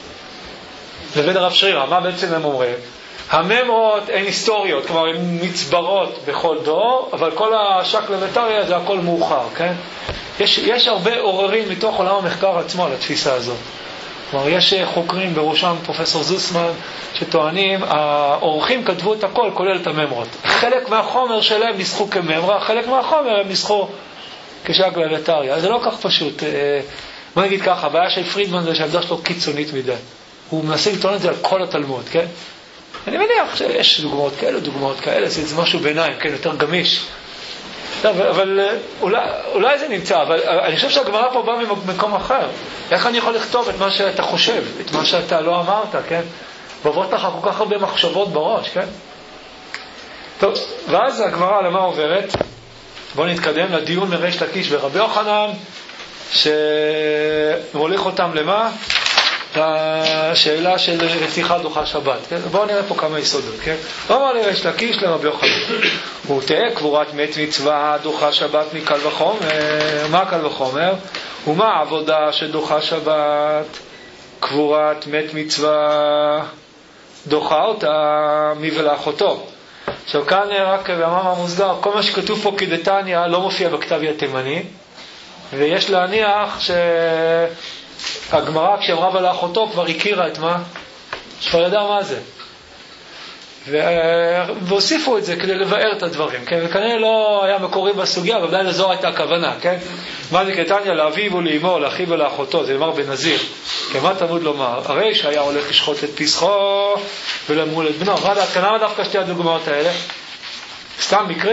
Speaker 1: לבין הרב שרירא. מה בעצם הם אומרים? הממרות הן היסטוריות, כלומר הן מצברות בכל דור, אבל כל השקלמטריה זה הכל מאוחר, כן? יש, יש הרבה עוררים מתוך עולם המחקר עצמו על התפיסה הזאת. כלומר, יש חוקרים בראשם פרופסור זוסמן שטוענים, האורחים כתבו את הכל, כולל את הממרות. חלק מהחומר שלהם נסחו כממרה, חלק מהחומר הם נסחו כשקלמטריה. זה לא כך פשוט. מה נגיד ככה, הבעיה של פרידמן זה שהעמדה שלו קיצונית מדי. הוא מנסה לטעון את זה על כל התלמוד, כן? אני מניח שיש דוגמאות כאלה, דוגמאות כאלה, זה משהו ביניים, כן, יותר גמיש. טוב, אבל אולי, אולי זה נמצא, אבל אני חושב שהגמרא פה באה ממקום אחר. איך אני יכול לכתוב את מה שאתה חושב, את מה שאתה לא אמרת, כן? ועוברות לך כל כך הרבה מחשבות בראש, כן? טוב, ואז הגמרא למה עוברת? בואו נתקדם לדיון מריש לקיש ורבי יוחנן, שמוליך אותם למה? השאלה של רציחה דוחה שבת, כן? בואו נראה פה כמה יסודות, כן? אמר לי ריש לקיש לרבי יוחנן, הוא תהיה קבורת מת מצווה דוחה שבת מקל וחומר. מה קל וחומר? ומה העבודה שדוחה שבת? קבורת מת מצווה דוחה אותה מי ולאחותו. עכשיו כאן רק במאמר מוסגר, כל מה שכתוב פה כדתניא לא מופיע בכתב יד תימני, ויש להניח שהגמרא כשאמרה ולאחותו כבר הכירה את מה? שכבר ידע מה זה. והוסיפו את זה כדי לבאר את הדברים, כן? וכנראה לא היה מקורי בסוגיה, אבל עדיין לזו הייתה הכוונה, כן? מה זה כתניא? לאביו ולאמו, לאחיו ולאחותו, זה אמר בנזיר. כן, מה תלמוד לומר? הרי שהיה הולך לשחוט את פסחו ולמול את בנו. מה דעת, כנראה דווקא שתי הדוגמאות האלה? סתם מקרה?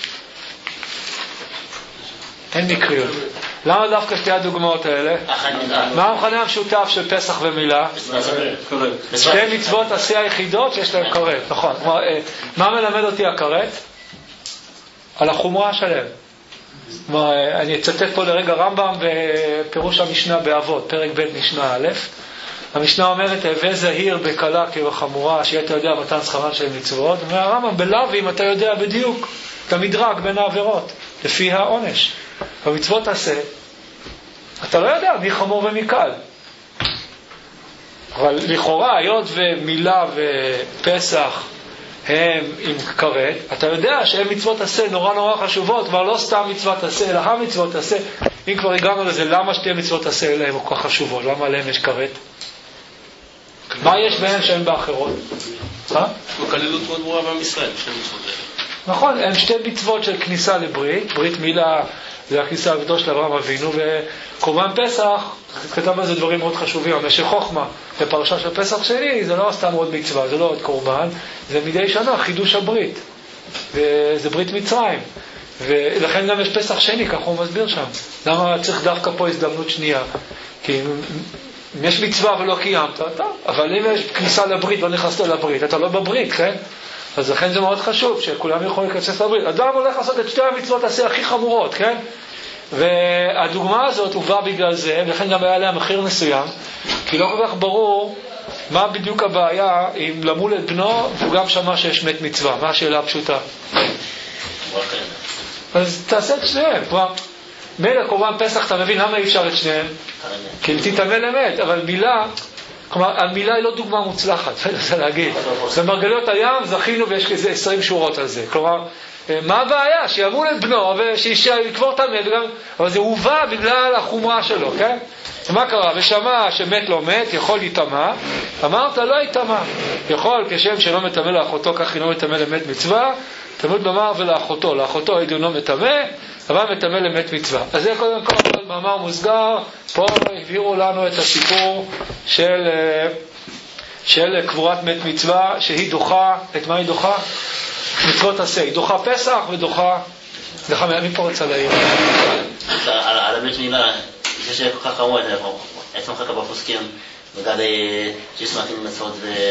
Speaker 1: אין מקריות. למה דווקא שתי הדוגמאות האלה? מה המכנה המשותף של פסח ומילה? שתי מצוות עשה היחידות שיש להם כרת, נכון. מה מלמד אותי הכרת? על החומרה שלהם. אני אצטט פה לרגע רמב"ם בפירוש המשנה באבות, פרק ב' משנה א'. המשנה אומרת, הווה זהיר בקלה כבחמורה, שיהיה אתה יודע מתן שכרן של מצוות. והרמב"ם בלווים אתה יודע בדיוק את המדרג בין העבירות, לפי העונש. במצוות עשה, אתה לא יודע מי חמור ומי קל. אבל לכאורה, היות ומילה ופסח הם עם כרת, אתה יודע שהם מצוות עשה נורא נורא חשובות, כבר לא סתם מצוות עשה, אלא המצוות עשה. אם כבר הגענו לזה, למה שתי מצוות עשה אלה הם כל כך חשובות? למה עליהם יש כרת? מה יש בהם שאין באחרות?
Speaker 3: יש פה כללות מאוד ברורה בעם ישראל, שתי מצוות האלה.
Speaker 1: נכון, הם שתי מצוות של כניסה לברית, ברית מילה זה הכניסה הגדול של אברהם אבינו, וקורבן פסח, כתב על זה דברים מאוד חשובים, המשך חוכמה, בפרשה של פסח שני, זה לא סתם עוד מצווה, זה לא עוד קורבן, זה מדי שנה חידוש הברית, וזה ברית מצרים, ולכן גם יש פסח שני, כך הוא מסביר שם. למה צריך דווקא פה הזדמנות שנייה? כי אם יש מצווה ולא קיימת, טוב, אבל אם יש כניסה לברית, לא נכנסת לברית, אתה לא בברית, כן? אז לכן זה מאוד חשוב שכולם יכולים להיכנס לברית. אדם הולך לעשות את שתי המצוות עשה הכי חמורות, כן? והדוגמה הזאת הובאה בגלל זה, ולכן גם היה לה מחיר מסוים, כי לא כל כך ברור מה בדיוק הבעיה אם למול את בנו, הוא גם שמע שיש מת מצווה. מה השאלה הפשוטה? אז תעשה את שניהם. מילא קורבן פסח, אתה מבין למה אי אפשר את שניהם? כי תתאמן למת, אבל מילה, כלומר, המילה היא לא דוגמה מוצלחת, אני רוצה להגיד. במרגליות הים זכינו ויש כזה עשרים שורות על זה. כלומר, מה הבעיה? שימול את בנו ושיקבור את המת, אבל זה הובא בגלל החומרה שלו, כן? מה קרה? ושמע שמת לא מת, יכול להתאמה, אמרת לא להתאמה. יכול כשם שלא מתאמה לאחותו, כך אינו מתאמה למת מצווה, תמיד לומר ולאחותו, לאחותו אינו מתאמה, אבל מתאמה למת מצווה. אז זה קודם כל מאמר מוסגר, פה הביאו לנו את הסיפור של, של קבורת מת מצווה, שהיא דוחה, את מה היא דוחה? מצוות עשה, היא דוחה פסח ודוחה, דוחה מי פה רצה להעיר?
Speaker 8: על הבית מילה, זה שכל כך חמור, עצמם חכה בפוסקים, לגבי שיש מעטים מצוות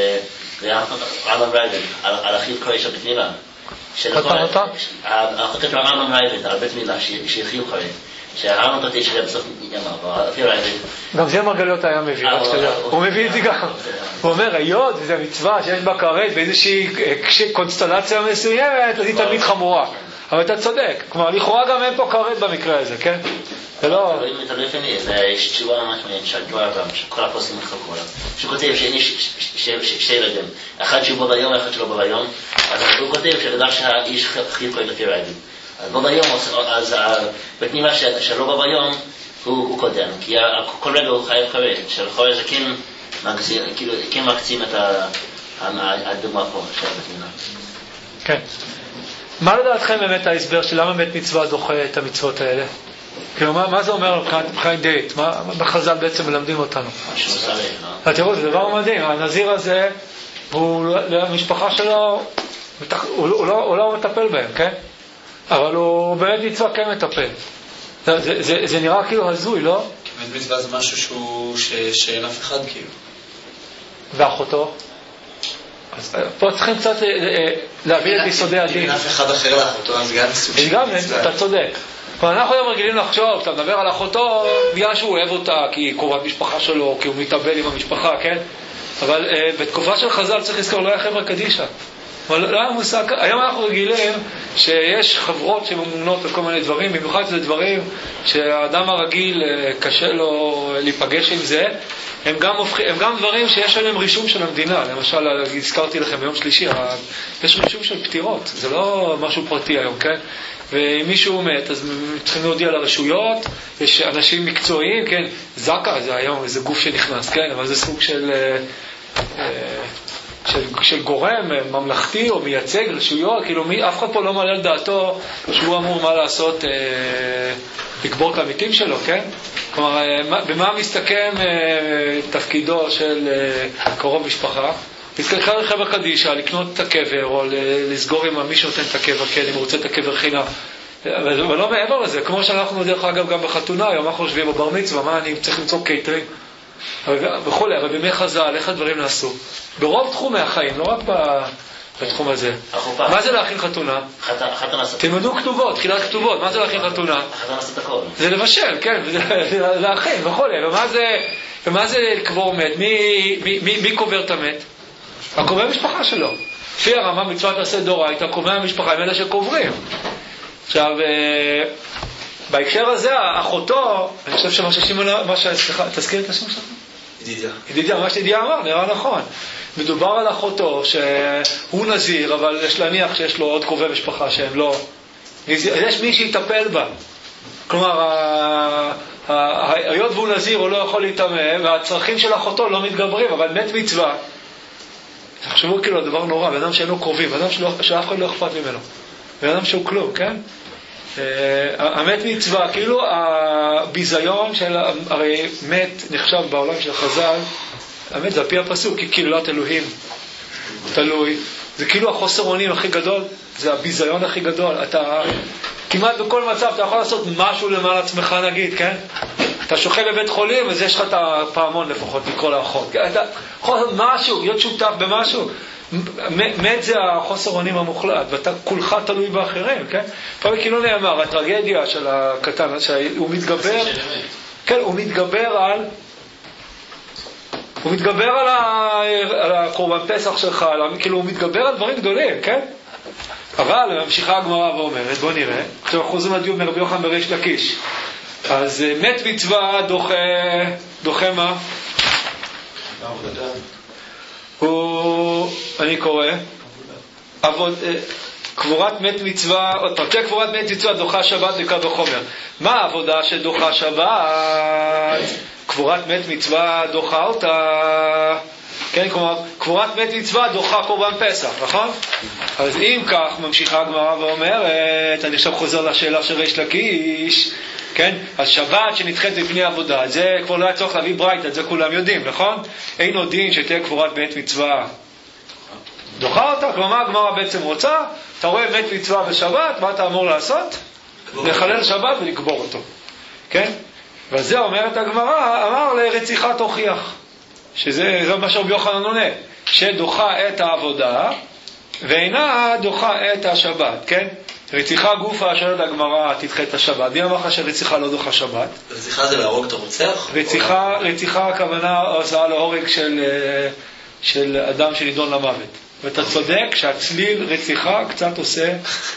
Speaker 8: ורמב"ם רייבד, על אחיו קורא של בית מילה.
Speaker 1: אותה אותה?
Speaker 8: החוקת של רמב"ם רייבד, על בית מילה, שהחיו קורא. שהרמב"ם אותי שזה בסוף יאמר, לפי רייבד. גם זה מרגליות היה מביא, הוא מביא את זה גם. הוא אומר, היות וזו מצווה שיש בה כרת באיזושהי קונסטלציה מסוימת, אז היא תמיד חמורה. אבל אתה צודק, כלומר, לכאורה גם אין פה כרת במקרה הזה, כן? זה לא... אתה לא לפני, יש תשובה ממש מעניין, שהגדול אברהם, שכל הפוסקים מחלקו עליו, שהוא כותב שאין שתי ילדים, אחד שהוא בו ביום ואחד שלא בו ביום, אז הוא כותב שבגלל שהאיש חייב כהן לפי רייבד. אז בו ביום, אז בפנימה שלא בו ביום, הוא קודם, כי כל רגע הוא חייב כהן, שלכל זה כן מקצים את הדוגמה פה של הפנימה.
Speaker 1: כן. מה לדעתכם באמת ההסבר של למה מת מצווה דוחה את המצוות האלה? כאילו, מה, מה זה אומר מבחינת דייט? מה בחז"ל בעצם מלמדים אותנו? תראו, זה דבר מדהים. הנזיר הזה, הוא, למשפחה שלו, הוא, הוא, לא, הוא לא מטפל בהם, כן? אבל הוא באמת מצווה כן מטפל. זה, זה, זה, זה נראה כאילו הזוי, לא?
Speaker 3: באמת מצווה זה משהו שהוא, ש, שאין אף אחד כאילו.
Speaker 1: ואחותו? אז פה צריכים קצת להבין את יסודי הדין.
Speaker 3: אין אף אחד אחר לאחותו, אז גם סוג של מצווה.
Speaker 1: אתה צודק. אנחנו היום רגילים לחשוב, אתה מדבר על אחותו בגלל שהוא אוהב אותה, כי היא קרובת משפחה שלו, כי הוא מתאבל עם המשפחה, כן? אבל uh, בתקופה של חז"ל צריך לזכור, לא היה חברה קדישה. אבל לא היה מושג, היום אנחנו רגילים שיש חברות שממונות על כל מיני דברים, במיוחד זה דברים שהאדם הרגיל uh, קשה לו להיפגש עם זה, הם גם, הופכים, הם גם דברים שיש עליהם רישום של המדינה. למשל, הזכרתי לכם ביום שלישי, יש רישום של פטירות, זה לא משהו פרטי היום, כן? ואם מישהו מת, אז צריכים להודיע לרשויות, יש אנשים מקצועיים, כן, זקה, זה היום איזה גוף שנכנס, כן, אבל זה סוג של, של, של גורם ממלכתי או מייצג רשויות, כאילו מי, אף אחד פה לא מעלה על דעתו שהוא אמור מה לעשות, לקבור את המתים שלו, כן? כלומר, במה מסתכם תפקידו של קרוב משפחה? להתקשר לחבר קדישה, לקנות את הקבר, או לסגור עם מי שנותן את הקבר, כן, אם הוא רוצה את הקבר חינם. אבל לא מעבר לזה, כמו שאנחנו דרך אגב גם בחתונה, היום אנחנו חושבים בבר מצווה, מה אני צריך למצוא קייטרינג וכו', אבל בימי חז"ל, איך הדברים נעשו? ברוב תחומי החיים, לא רק בתחום הזה. מה זה להכין חתונה? תלמדו כתובות, תחילת כתובות, מה זה להכין חתונה? זה לבשל, כן, זה להכין וכו', ומה זה לקבור מת? מי קובר את המת? הקובר משפחה שלו. לפי הרמה מצוות עשה דאורייתא, הקובר המשפחה הם אלה שקוברים. עכשיו, בהקשר הזה, אחותו, אני חושב שמה ששימון, מה ש... סליחה, תזכיר את השם שלך?
Speaker 6: ידידיה.
Speaker 1: ידידיה, מה שידידיה אמר, נראה נכון. מדובר על אחותו, שהוא נזיר, אבל יש להניח שיש לו עוד קרובי משפחה שהם לא... יש מי שיטפל בה. כלומר, היות והוא נזיר, הוא לא יכול להתאמן, והצרכים של אחותו לא מתגברים, אבל מת מצווה. תחשבו כאילו, הדבר נורא, בן אדם שאין לו קרובים, בן אדם שאף אחד לא אכפת ממנו. בן אדם שהוא כלום, כן? המת מצווה, כאילו הביזיון של, הרי מת נחשב בעולם של חז"ל, המת זה הפי הפסוק, כי קללת אלוהים תלוי, זה כאילו החוסר אונים הכי גדול, זה הביזיון הכי גדול. אתה כמעט בכל מצב אתה יכול לעשות משהו למען עצמך, נגיד, כן? אתה שוכב בבית חולים, אז יש לך את הפעמון לפחות לקרוא לאחות, אתה יכול לעשות משהו, להיות שותף במשהו. מת זה החוסר אונים המוחלט, ואתה כולך תלוי באחרים, כן? פעם כאילו נאמר, הטרגדיה של הקטן, שהוא מתגבר, כן, הוא מתגבר על, הוא מתגבר על, ה, על הקורבן פסח שלך, כאילו הוא מתגבר על דברים גדולים, כן? אבל ממשיכה הגמרא ואומרת, בוא נראה, עכשיו אנחנו חוזרים לדיון מרבי יוחנן בריש לקיש, אז מת מצווה דוחה, דוחה מה? הוא, אני קורא, עבוד, קבורת מת מצווה, עוד פעם, קבורת מת מצווה דוחה שבת לקו וחומר. מה העבודה שדוחה שבת? קבורת מת מצווה דוחה אותה, כן, כלומר, קבורת מת מצווה דוחה קורבן פסח, נכון? אז אם כך, ממשיכה הגמרא ואומרת, אני עכשיו חוזר לשאלה של ריש לקיש, כן? אז שבת שנדחית מפני עבודה, זה כבר לא היה צורך להביא ברייתא, זה כולם יודעים, נכון? אין עוד דין שתהיה קבורת מת מצווה דוחה אותה, כלומר הגמרא בעצם רוצה, אתה רואה מת מצווה בשבת, מה אתה אמור לעשות? לחלל שבת ולקבור אותו, כן? וזה אומרת הגמרא, אמר לרציחה תוכיח, שזה מה שרבי יוחנן עונה, שדוחה את העבודה ואינה דוחה את השבת, כן? רציחה גופה, שואלת הגמרא, תדחה את השבת. מי אמר לך שרציחה לא דוחה שבת?
Speaker 6: רציחה זה להרוג את הרוצח?
Speaker 1: רציחה, רציחה הכוונה הוצאה להורג של, של אדם שנידון למוות. ואתה צודק שהצליל רציחה קצת עושה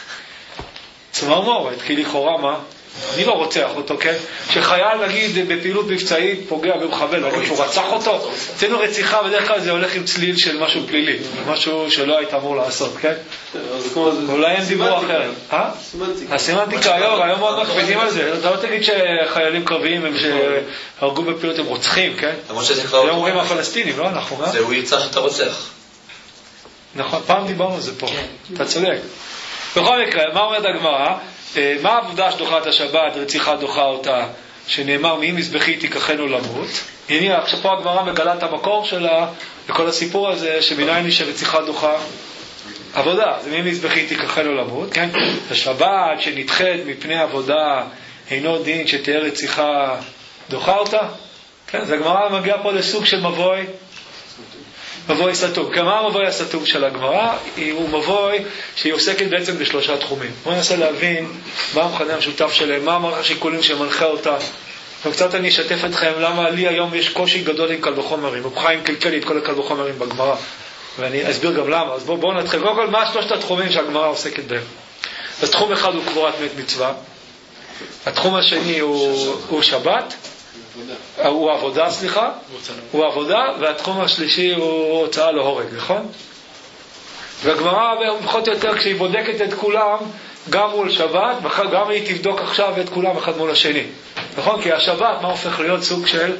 Speaker 1: צמרמורת, כי לכאורה מה? אני לא רוצח אותו, כן? שחייל, נגיד, בפעילות מבצעית פוגע במחבל, נגיד שהוא רצח אותו, אצלנו רציחה בדרך כלל זה הולך עם צליל של משהו פלילי, משהו שלא היית אמור לעשות, כן? אולי אין דיבור אחר. אה? הסמנטיקה היום, היום מאוד מקפידים על זה. אתה לא תגיד שחיילים קרביים הם שהרגו בפעילות הם רוצחים, כן? זה אומרים הפלסטינים, לא אנחנו, מה?
Speaker 6: זה הוא ירצח את הרוצח.
Speaker 1: נכון, פעם דיברנו על זה פה, אתה צודק. בכל מקרה, מה אומרת הגמרא? מה העבודה שדוחה את השבת, רציחה דוחה אותה, שנאמר מי מזבחי תיקחנו למות? הנה, עכשיו פה הגמרא מגלה את המקור שלה, וכל הסיפור הזה, שמניין לי שרציחה דוחה עבודה, זה מי מזבחי תיקחנו למות, כן? השבת שנדחית מפני עבודה, אינו דין שתהיה רציחה דוחה אותה, כן? זה הגמרא מגיעה פה לסוג של מבוי, מבוי סתום. כמה המבוי הסתום של הגמרא? הוא מבוי שהיא עוסקת בעצם בשלושה תחומים. בואו ננסה להבין מה המכנה המשותף שלהם, מה המערך השיקולים שמנחה אותה. וקצת אני אשתף אתכם למה לי היום יש קושי גדול עם קל וחומרים. הוא חיים קלקל לי את כל הקל וחומרים בגמרא. ואני אסביר גם למה. אז בואו בוא נתחיל. קודם כל, מה שלושת התחומים שהגמרא עוסקת בהם? אז תחום אחד הוא קבורת מת מצווה. התחום השני הוא, הוא שבת. הוא עבודה, סליחה, הוא עבודה, והתחום השלישי הוא הוצאה להורג, נכון? והגמרא פחות או יותר כשהיא בודקת את כולם, גם מול שבת, גם היא תבדוק עכשיו את כולם אחד מול השני, נכון? כי השבת, מה הופך להיות סוג של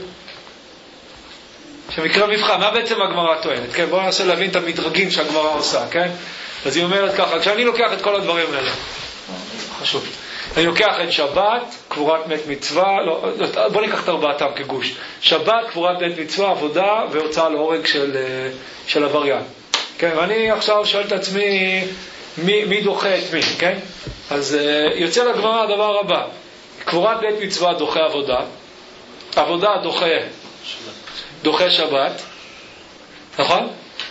Speaker 1: שמקרה מבחן, מה בעצם הגמרא טוענת? כן, בואו ננסה להבין את המדרגים שהגמרא עושה, כן? אז היא אומרת ככה, כשאני לוקח את כל הדברים האלה, חשוב, אני לוקח את שבת, קבורת מת מצווה, לא, בוא ניקח את ארבעתם כגוש. שבת, קבורת מת מצווה, עבודה והוצאה להורג של, של עבריין. כן, ואני עכשיו שואל את עצמי, מי, מי דוחה את מי, כן? אז יוצא לגמרא הדבר הבא. קבורת מת מצווה דוחה עבודה, עבודה דוחה, דוחה שבת, נכון?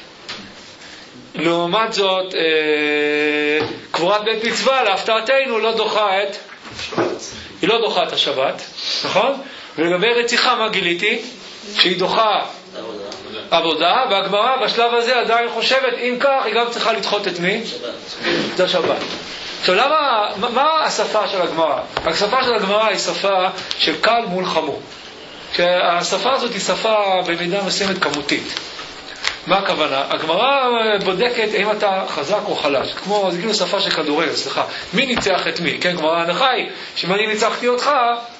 Speaker 1: לעומת זאת, אה, קבורת בית מצווה, להפתעתנו, לא דוחה את, היא לא דוחה את השבת, נכון? ולגבי רציחה, מה גיליתי? שהיא דוחה עבודה, והגמרא בשלב הזה עדיין חושבת, אם כך, היא גם צריכה לדחות את מי? את השבת. עכשיו, למה, מה השפה של הגמרא? השפה של הגמרא היא שפה של קל מול חמור. שהשפה הזאת היא שפה במידה מסוימת כמותית. מה הכוונה? הגמרא בודקת אם אתה חזק או חלש. כמו, זה כאילו שפה של כדורגל, סליחה. מי ניצח את מי? כן, גמרא ההנחה היא, שאם אני ניצחתי אותך,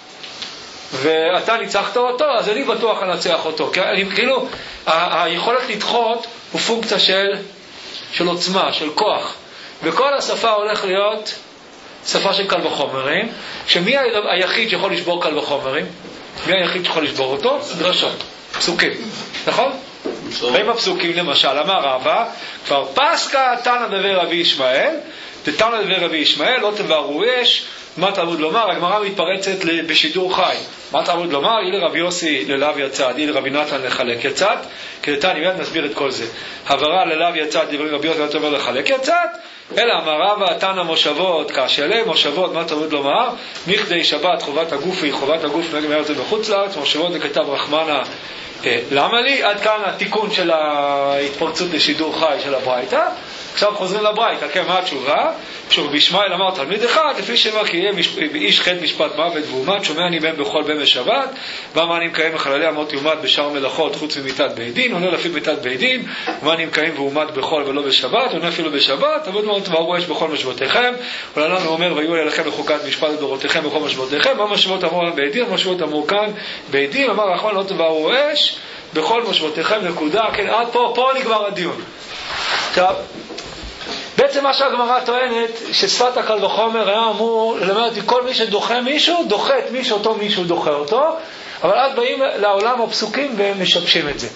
Speaker 1: ואתה ניצחת אותו, אז אני בטוח לנצח אותו. כאילו, ה- היכולת לדחות הוא פונקציה של, של עוצמה, של כוח. וכל השפה הולך להיות שפה של קל וחומרים, שמי היחיד שיכול לשבור קל וחומרים? מי היחיד שיכול לשבור אותו? דרשות, פסוקים, נכון? ואם הפסוקים למשל, אמר רבא, כבר פסקה תנא דבר רבי ישמעאל, תנא דבר רבי ישמעאל, לא תבערו אש, מה תעבוד לומר? הגמרא מתפרצת בשידור חי. מה תעבוד לומר? אי לרבי יוסי ללאו יצד, אי לרבי נתן לחלק יצד, כדתן מיד נסביר את כל זה. הברה ללאו יצד, דברי רבי יוסי לא לחלק יצד, אלא אמר רבא תנא מושבות כאשלה, מושבות מה תעבוד לומר? מכדי שבת חובת הגוף היא חובת הגוף נגד מהר זה בחוץ לארץ, מושבות לכתב רחמנה למה לי? עד כאן התיקון של ההתפרצות לשידור חי של הברייתא. עכשיו חוזרים לברייתא, כן, מה התשובה? שוב, בישמעאל אמר תלמיד אחד, לפי שמה כי יהיה איש חטא משפט מוות ואומת, שומע אני בהם בכל בימי שבת, ומה אני מקיים בחללי אמות יומת בשאר מלאכות חוץ ממיתת בית דין, עונה לפי מיתת בית דין, ומה אני מקיים ואומת בכל ולא בשבת, עונה אפילו בשבת, עבוד מאוד תבערו אש בכל משבותיכם, ולנו הוא אומר ויהיו אליכם לחוקת משפט לדורותיכם בכל משבותיכם, מה משבות אמור בית דין, מה משבות אמור כאן בית דין, אמר נכון לא תבערו אש בכל משבותיכם, נקודה, כן, עד פה, פה נגמר הדיון. עכשיו, בעצם מה שהגמרא טוענת, ששפת הקל וחומר היה אמור ללמד אותי כל מי שדוחה מישהו, דוחה את מי שאותו מישהו דוחה אותו, אבל אז באים לעולם הפסוקים ומשבשים את זה.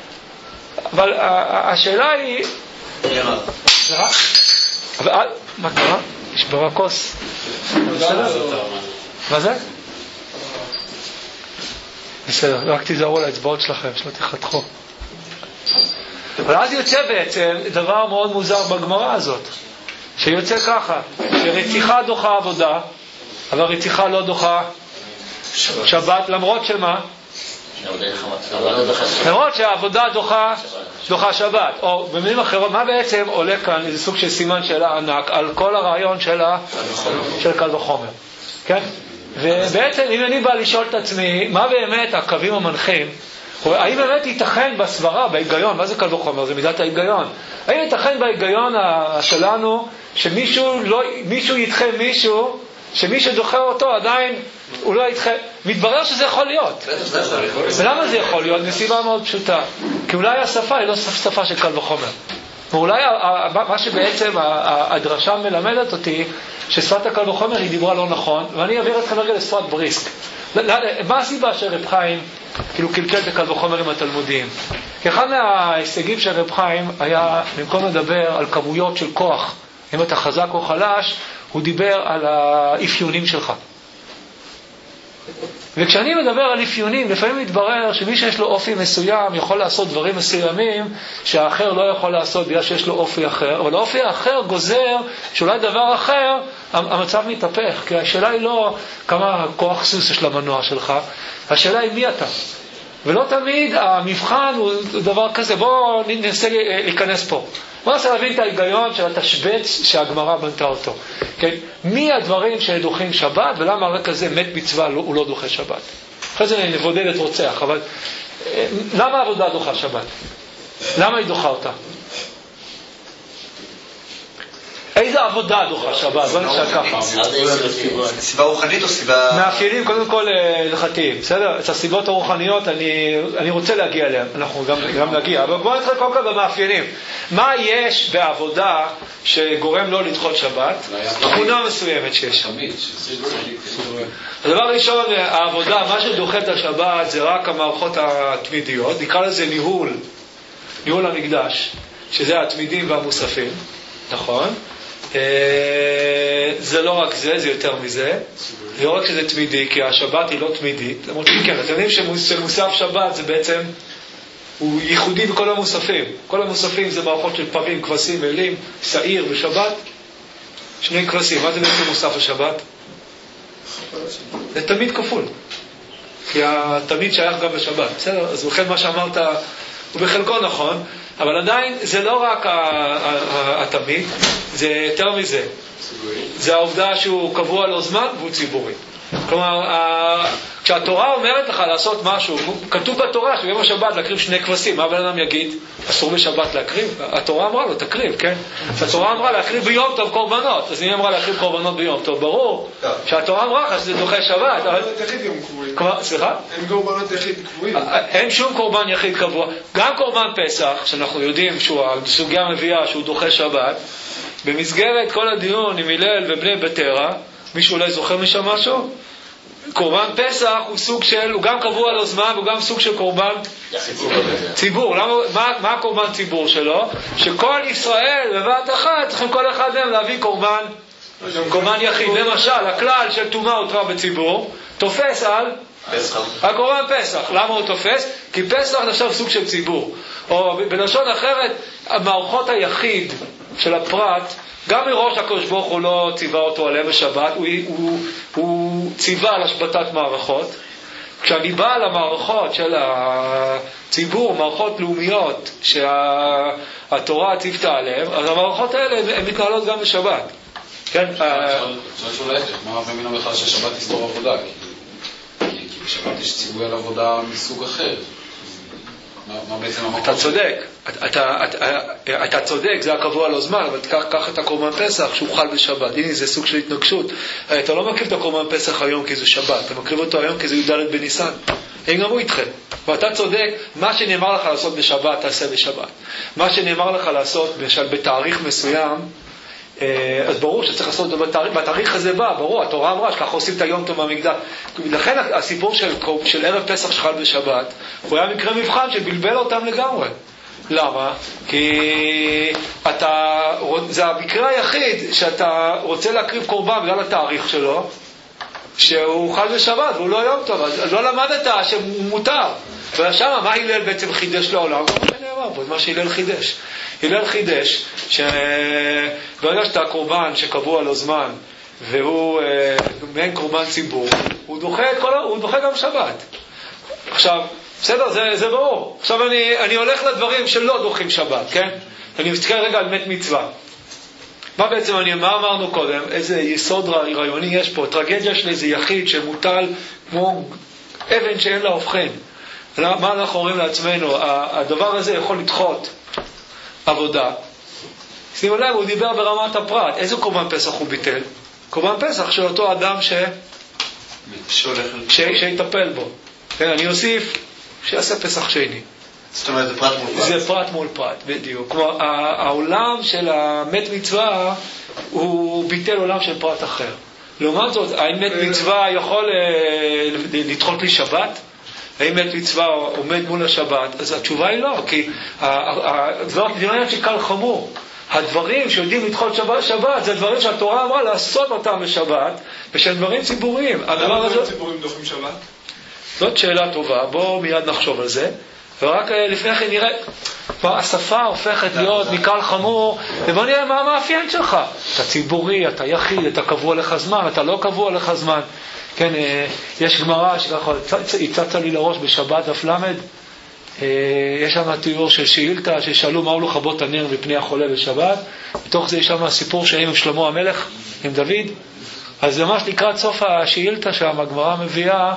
Speaker 1: אבל השאלה היא... מה קרה? יש ברא כוס. מה זה? בסדר, רק תיזהרו על האצבעות שלכם, שלא תחתכו. אבל אז יוצא בעצם דבר מאוד מוזר בגמרא הזאת, שיוצא ככה, שרציחה דוחה עבודה, אבל רציחה לא דוחה שבת, למרות שמה? למרות שהעבודה דוחה, דוחה שבת. או במילים אחרות, מה בעצם עולה כאן? איזה סוג של סימן שאלה ענק על כל הרעיון של קל וחומר. כן? ובעצם אם אני בא לשאול את עצמי, מה באמת הקווים המנחים? האם באמת ייתכן בסברה, בהיגיון, מה זה קל וחומר? זה מידת ההיגיון. האם ייתכן בהיגיון שלנו שמישהו לא, מישהו ידחה מישהו, שמי שדוחה אותו עדיין הוא לא ידחה? מתברר שזה יכול להיות. ולמה זה יכול להיות? מסיבה מאוד פשוטה. כי אולי השפה היא לא שפה של קל וחומר. ואולי מה שבעצם הדרשה מלמדת אותי, ששפת הקל וחומר היא דיברה לא נכון, ואני אעביר אתכם רגע לשפת בריסק. מה הסיבה שרב חיים כאילו קלקל את הקל וחומר עם התלמודיים? כי אחד מההישגים של רב חיים היה, במקום לדבר על כמויות של כוח, אם אתה חזק או חלש, הוא דיבר על האפיונים שלך. וכשאני מדבר על אפיונים, לפעמים מתברר שמי שיש לו אופי מסוים יכול לעשות דברים מסוימים שהאחר לא יכול לעשות בגלל שיש לו אופי אחר, אבל האופי האחר גוזר שאולי דבר אחר המצב מתהפך, כי השאלה היא לא כמה כוח סוס יש למנוע שלך, השאלה היא מי אתה. ולא תמיד המבחן הוא דבר כזה. בואו ננסה להיכנס פה, בואו ננסה להבין את ההיגיון של התשבץ שהגמרא בנתה אותו, כן? מי הדברים שדוחים שבת ולמה רק כזה מת מצווה הוא לא דוחה שבת? אחרי זה נבודד את רוצח, אבל למה העבודה דוחה שבת? למה היא דוחה אותה? איזה עבודה דוחה שבת? בוא נשאר ככה.
Speaker 7: סיבה רוחנית או סיבה...
Speaker 1: מאפיינים קודם כל הלכתיים, בסדר? את הסיבות הרוחניות אני, אני רוצה להגיע אליהן, אנחנו גם, גם נגיע, אבל בואו נתחיל קודם כל במאפיינים. מה יש בעבודה שגורם לא לדחות שבת? תכונה מסוימת שיש. הדבר הראשון, העבודה, מה שדוחה את השבת זה רק המערכות התמידיות, נקרא לזה ניהול, ניהול המקדש, שזה התמידים והמוספים, נכון? זה לא רק זה, זה יותר מזה. זה לא רק שזה תמידי, כי השבת היא לא תמידית. למרות שכן, אתם יודעים שמוסף שבת זה בעצם, הוא ייחודי בכל המוספים. כל המוספים זה מערכות של פרים, כבשים, אלים, שעיר ושבת. שני כבשים, מה זה בעצם מוסף השבת? זה תמיד כפול. כי התמיד שייך גם בשבת. בסדר? אז לכן מה שאמרת הוא בחלקו נכון, אבל עדיין זה לא רק התמיד, זה יותר מזה. זה העובדה שהוא קבוע לו זמן והוא ציבורי. כלומר, כשהתורה אומרת לך לעשות משהו, כתוב בתורה שביום השבת להקריב שני כבשים, מה בן אדם יגיד? אסור בשבת להקריב? התורה אמרה לו, תקריב, כן? התורה אמרה להקריב ביום טוב קורבנות, אז היא אמרה להקריב קורבנות ביום טוב, ברור שהתורה אמרה לך שזה דוחה שבת.
Speaker 6: קורבנות יחיד יום קבועים.
Speaker 1: סליחה?
Speaker 6: אין קורבנות יחיד קבועים.
Speaker 1: אין שום קורבן יחיד קבוע. גם קורבן פסח, שאנחנו יודעים שהוא הסוגיה מביאה שהוא דוחה שבת, במסגרת כל הדיון עם הלל ובני בטרה, מישהו אולי זוכר משם משהו? קורבן פסח הוא סוג של, הוא גם קבוע לו זמן, הוא גם סוג של קורבן ציבור. למה, מה, מה הקורבן ציבור שלו? שכל ישראל בבת אחת צריכים כל אחד מהם להביא קורבן, קורבן יחיד. למשל, הכלל של תומה הותרה בציבור, תופס על הקורבן פסח. למה הוא תופס? כי פסח נחשב סוג של ציבור. או בלשון אחרת, המערכות היחיד של הפרט, גם מראש הקדוש ברוך הוא לא ציווה אותו עליהם בשבת, הוא, הוא, הוא ציווה על השבתת מערכות. כשאני בא למערכות של הציבור, מערכות לאומיות שהתורה ציוותה עליהם, אז המערכות האלה הן מתנהלות גם בשבת. כן?
Speaker 3: זאת שאלה איך, מה הרבה מינו בכלל ששבת תסתור עבודה? כי בשבת יש ציווי על עבודה מסוג אחר.
Speaker 1: אתה צודק, אתה, אתה, אתה צודק, זה הקבוע לו זמן, אבל קח, קח את הקורבן פסח שהוא חל בשבת. הנה, זה סוג של התנגשות. אתה לא מקריב את הקורבן פסח היום כי זה שבת, אתה מקריב אותו היום כי זה י"ד בניסן. הם גם הוא איתכם. ואתה צודק, מה שנאמר לך לעשות בשבת, תעשה בשבת. מה שנאמר לך לעשות בתאריך מסוים, אז ברור שצריך לעשות בתאריך, בתאריך הזה בא, ברור, התורה אמרה שככה עושים את היום טוב במקדש. לכן הסיפור של, של ערב פסח שחל בשבת, הוא היה מקרה מבחן שבלבל אותם לגמרי. למה? כי אתה, זה המקרה היחיד שאתה רוצה להקריב קורבן בגלל התאריך שלו, שהוא חל בשבת והוא לא יום טוב, אז לא למדת שהוא מותר. ושם, מה הלל בעצם חידש לעולם? זה נאמר פה, זה מה שהלל חידש. הלל חידש שברגע שאתה קורבן שקבוע לו זמן והוא מעין קורבן ציבור, הוא דוחה, כל, הוא דוחה גם שבת. עכשיו, בסדר, זה, זה ברור. עכשיו אני, אני הולך לדברים שלא דוחים שבת, כן? אני מסתכל רגע על מת מצווה. מה בעצם אני, מה אמרנו קודם? איזה יסוד רעיוני יש פה? טרגדיה של איזה יחיד שמוטל כמו אבן שאין לה הופכן. מה אנחנו אומרים לעצמנו? הדבר הזה יכול לדחות עבודה. שימו לב, הוא דיבר ברמת הפרט. איזה קורבן פסח הוא ביטל? קורבן פסח של אותו אדם ש... ש... שיטפל בו. אני אוסיף שיעשה פסח שני.
Speaker 7: זאת אומרת, זה פרט מול פרט.
Speaker 1: זה פרט מול פרט, בדיוק. כלומר, העולם של המת מצווה הוא ביטל עולם של פרט אחר. לעומת זאת, האם מת מצווה יכול לדחות לי שבת? האם מת מצווה עומד מול השבת? אז התשובה היא לא, כי הדבר עניין שקל חמור. הדברים שיודעים לדחות שבת, שבת, זה דברים שהתורה אמרה לעשות אותם בשבת, ושהם דברים ציבוריים.
Speaker 6: למה דברים ציבוריים דוחים שבת?
Speaker 1: זאת שאלה טובה, בואו מיד נחשוב על זה. ורק לפני כן נראה, השפה הופכת להיות מקל חמור, ובוא נראה מה המאפיין שלך. אתה ציבורי, אתה יחיד, אתה קבוע לך זמן, אתה לא קבוע לך זמן. כן, יש גמרא שככה, הצצה לי לראש בשבת דף למד, יש שם תיאור של שאילתה ששאלו מהו לכבות הנר מפני החולה בשבת. בתוך זה יש שם סיפור שהיה עם שלמה המלך, עם דוד. אז ממש לקראת סוף השאילתה שם הגמרא מביאה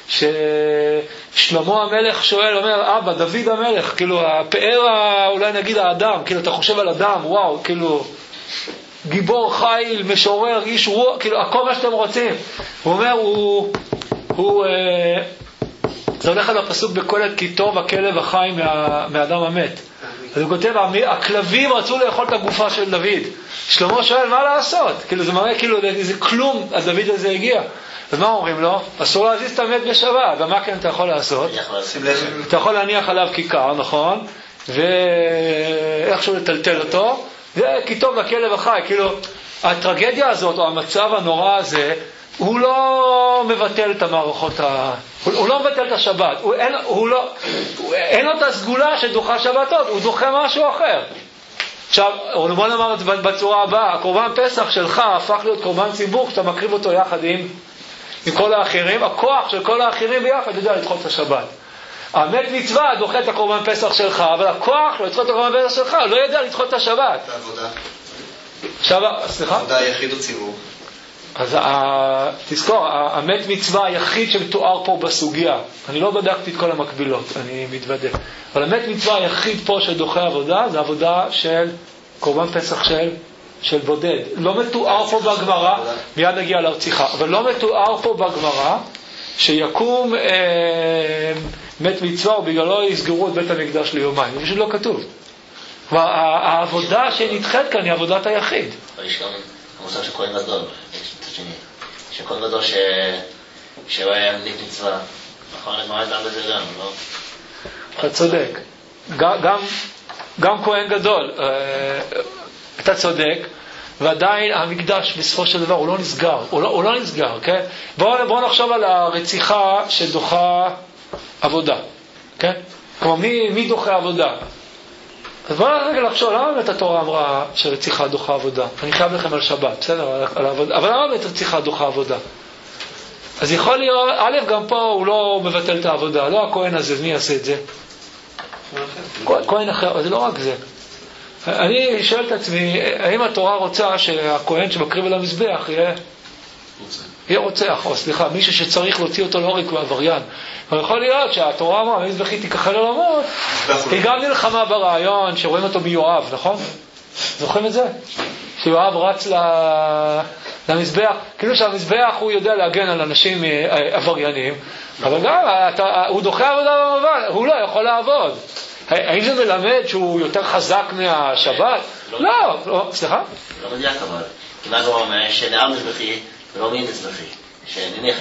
Speaker 1: ששלמה המלך שואל, אומר, אבא, דוד המלך, כאילו הפאר, אולי נגיד האדם, כאילו אתה חושב על אדם, וואו, כאילו גיבור חיל, משורר, איש רוח, כאילו, הכל מה שאתם רוצים. הוא אומר, הוא, הוא, אה, זה הולך על הפסוק בקהלת, כי טוב הכלב החי מה, מהאדם המת. אז הוא כותב, הכלבים רצו לאכול את הגופה של דוד. שלמה שואל, מה לעשות? כאילו, זה מראה כאילו, זה כלום, אז דוד הזה הגיע. אז מה אומרים לו? אסור להזיז את המת בשבת. ומה כן אתה יכול לעשות? אתה יכול להניח עליו כיכר, נכון? ואיכשהו לטלטל אותו. זה כי טוב לכלב החי. כאילו, הטרגדיה הזאת, או המצב הנורא הזה, הוא לא מבטל את המערכות ה... הוא, הוא לא מבטל את השבת. הוא, אין, הוא לא, הוא, אין לו את הסגולה שדוחה שבתות, הוא דוחה משהו אחר. עכשיו, בוא נאמר בצורה הבאה, הקורבן פסח שלך הפך להיות קורבן ציבור, כשאתה מקריב אותו יחד עם, עם כל האחרים, הכוח של כל האחרים ביחד יודע לדחות את השבת. המת מצווה דוחה את הקורבן פסח שלך, אבל הכוח לא לדחות את הקורבן פסח שלך, לא יודע לדחות את השבת.
Speaker 7: את העבודה.
Speaker 1: עכשיו, סליחה?
Speaker 7: העבודה היחיד הוא ציבור.
Speaker 1: אז ה... תזכור, המת מצווה היחיד שמתואר פה בסוגיה, אני לא בדקתי את כל המקבילות, אני מתוודה, אבל המת מצווה היחיד פה שדוחה עבודה, זה עבודה של קורבן פסח של, של בודד. לא מתואר פה בגמרא, מיד נגיע להרציחה, אבל לא מתואר פה בגמרא שיקום אה, מת מצווה ובגללו יסגרו את בית המקדש ליומיים. זה פשוט לא כתוב. העבודה שנדחת כאן היא עבודת היחיד.
Speaker 8: יש גם המושג של כהן גדול, שכהן גדול שהוא היה מדליק מצווה, נכון? לגמרי גם בזה גם, לא?
Speaker 1: אתה צודק. גם, גם כהן גדול, אתה צודק, ועדיין המקדש בסופו של דבר הוא לא נסגר, הוא לא, הוא לא נסגר, כן? בואו בוא נחשוב על הרציחה שדוחה עבודה, כן? כלומר, מי, מי דוחה עבודה? אז בואו רגע לחשוב, למה באמת התורה אמרה שרציחה דוחה עבודה? אני חייב לכם על שבת, בסדר? על העבודה. אבל למה באמת רציחה דוחה עבודה? אז יכול להיות, א', גם פה הוא לא מבטל את העבודה, לא הכהן הזה, מי יעשה את זה? כהן אחר, אבל זה לא רק זה. אני שואל את עצמי, האם התורה רוצה שהכהן שמקריב על המזבח יהיה יהיה רוצח, או סליחה, מישהו שצריך להוציא אותו להורג הוא עבריין. אבל יכול להיות שהתורה אמרה, המזבחית תיקחה לעולמות, היא גם נלחמה ברעיון שרואים אותו מיואב, נכון? זוכרים את זה? שיואב רץ למזבח, כאילו שהמזבח הוא יודע להגן על אנשים עבריינים, אבל גם הוא דוחה עבודה במובן, הוא לא יכול לעבוד. האם זה מלמד שהוא יותר חזק מהשבת? לא, לא, סליחה?
Speaker 8: לא מדויק אבל, כי מה הוא אומר שנער מזבחי ולא מין מזבחי, שנניח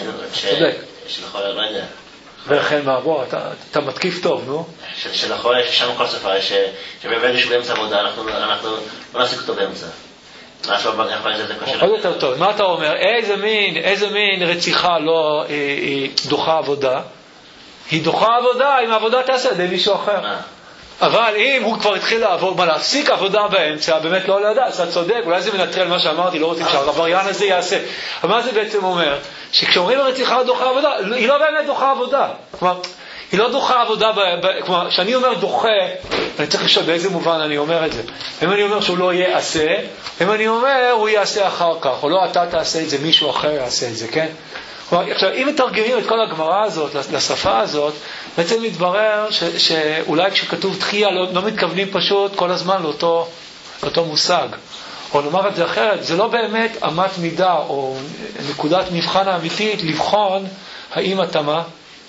Speaker 8: שלכל לא יודע.
Speaker 1: ולכן מה, בוא, אתה מתקיף טוב, נו?
Speaker 8: שלכל יש שם כל שפה, שבאמת שהוא באמצע עבודה, אנחנו לא נעסיק אותו באמצע. משהו הבא יכול לזה קשה.
Speaker 1: עוד יותר טוב, מה אתה אומר? איזה מין, איזה מין רציחה לא דוחה עבודה? היא דוחה עבודה, אם העבודה תעשה על ידי מישהו אחר. אבל אם הוא כבר התחיל לעבוד, מה להפסיק עבודה באמצע, באמת לא לדעת, אז אתה צודק, אולי זה מנטרל מה שאמרתי, לא רוצים שהעבריין הזה יעשה. אבל מה זה בעצם אומר? שכשאומרים הרציחה דוחה עבודה, היא לא באמת דוחה עבודה. כלומר, היא לא דוחה עבודה, כלומר, כשאני אומר דוחה, אני צריך לשאול באיזה מובן אני אומר את זה. אם אני אומר שהוא לא יעשה, אם אני אומר הוא יעשה אחר כך, או לא אתה תעשה את זה, מישהו אחר יעשה את זה, כן? כלומר, עכשיו, אם מתרגמים את כל הגמרא הזאת, לשפה הזאת, בעצם מתברר ש, שאולי כשכתוב תחייה לא, לא מתכוונים פשוט כל הזמן לאותו, לאותו מושג. או נאמר את זה אחרת, זה לא באמת אמת מידה או נקודת מבחן האמיתית לבחון האם אתה מה?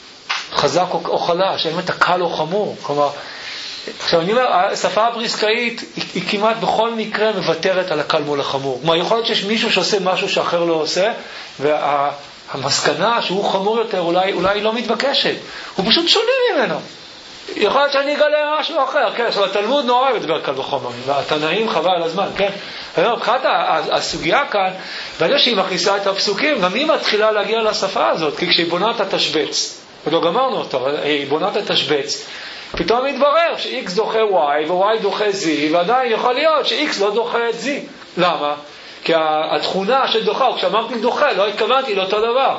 Speaker 1: חזק או, או חלש, האם אתה קל או חמור. כלומר, עכשיו אני אומר, השפה הבריסקאית היא, היא כמעט בכל מקרה מבטרת על הקל מול החמור. כלומר, יכול להיות שיש מישהו שעושה משהו שאחר לא עושה, וה... המסקנה שהוא חמור יותר אולי, אולי לא מתבקשת. הוא פשוט שונה ממנו. יכול להיות שאני אגלה משהו אחר, כן? עכשיו, התלמוד נורא מדבר כאן בחומרים, והתנאים חבל על הזמן, כן? אבל מבחינת הסוגיה כאן, בגלל שהיא מכניסה את הפסוקים, גם היא מתחילה להגיע לשפה הזאת, כי כשהיא בונה את התשבץ, עוד לא גמרנו אותו, אבל היא בונה את התשבץ, פתאום מתברר ש-X דוחה Y, ו-Y דוחה Z, ועדיין יכול להיות ש-X לא דוחה את Z. למה? כי התכונה של דוחה, כשאמרתי דוחה, לא התכוונתי לאותו דבר.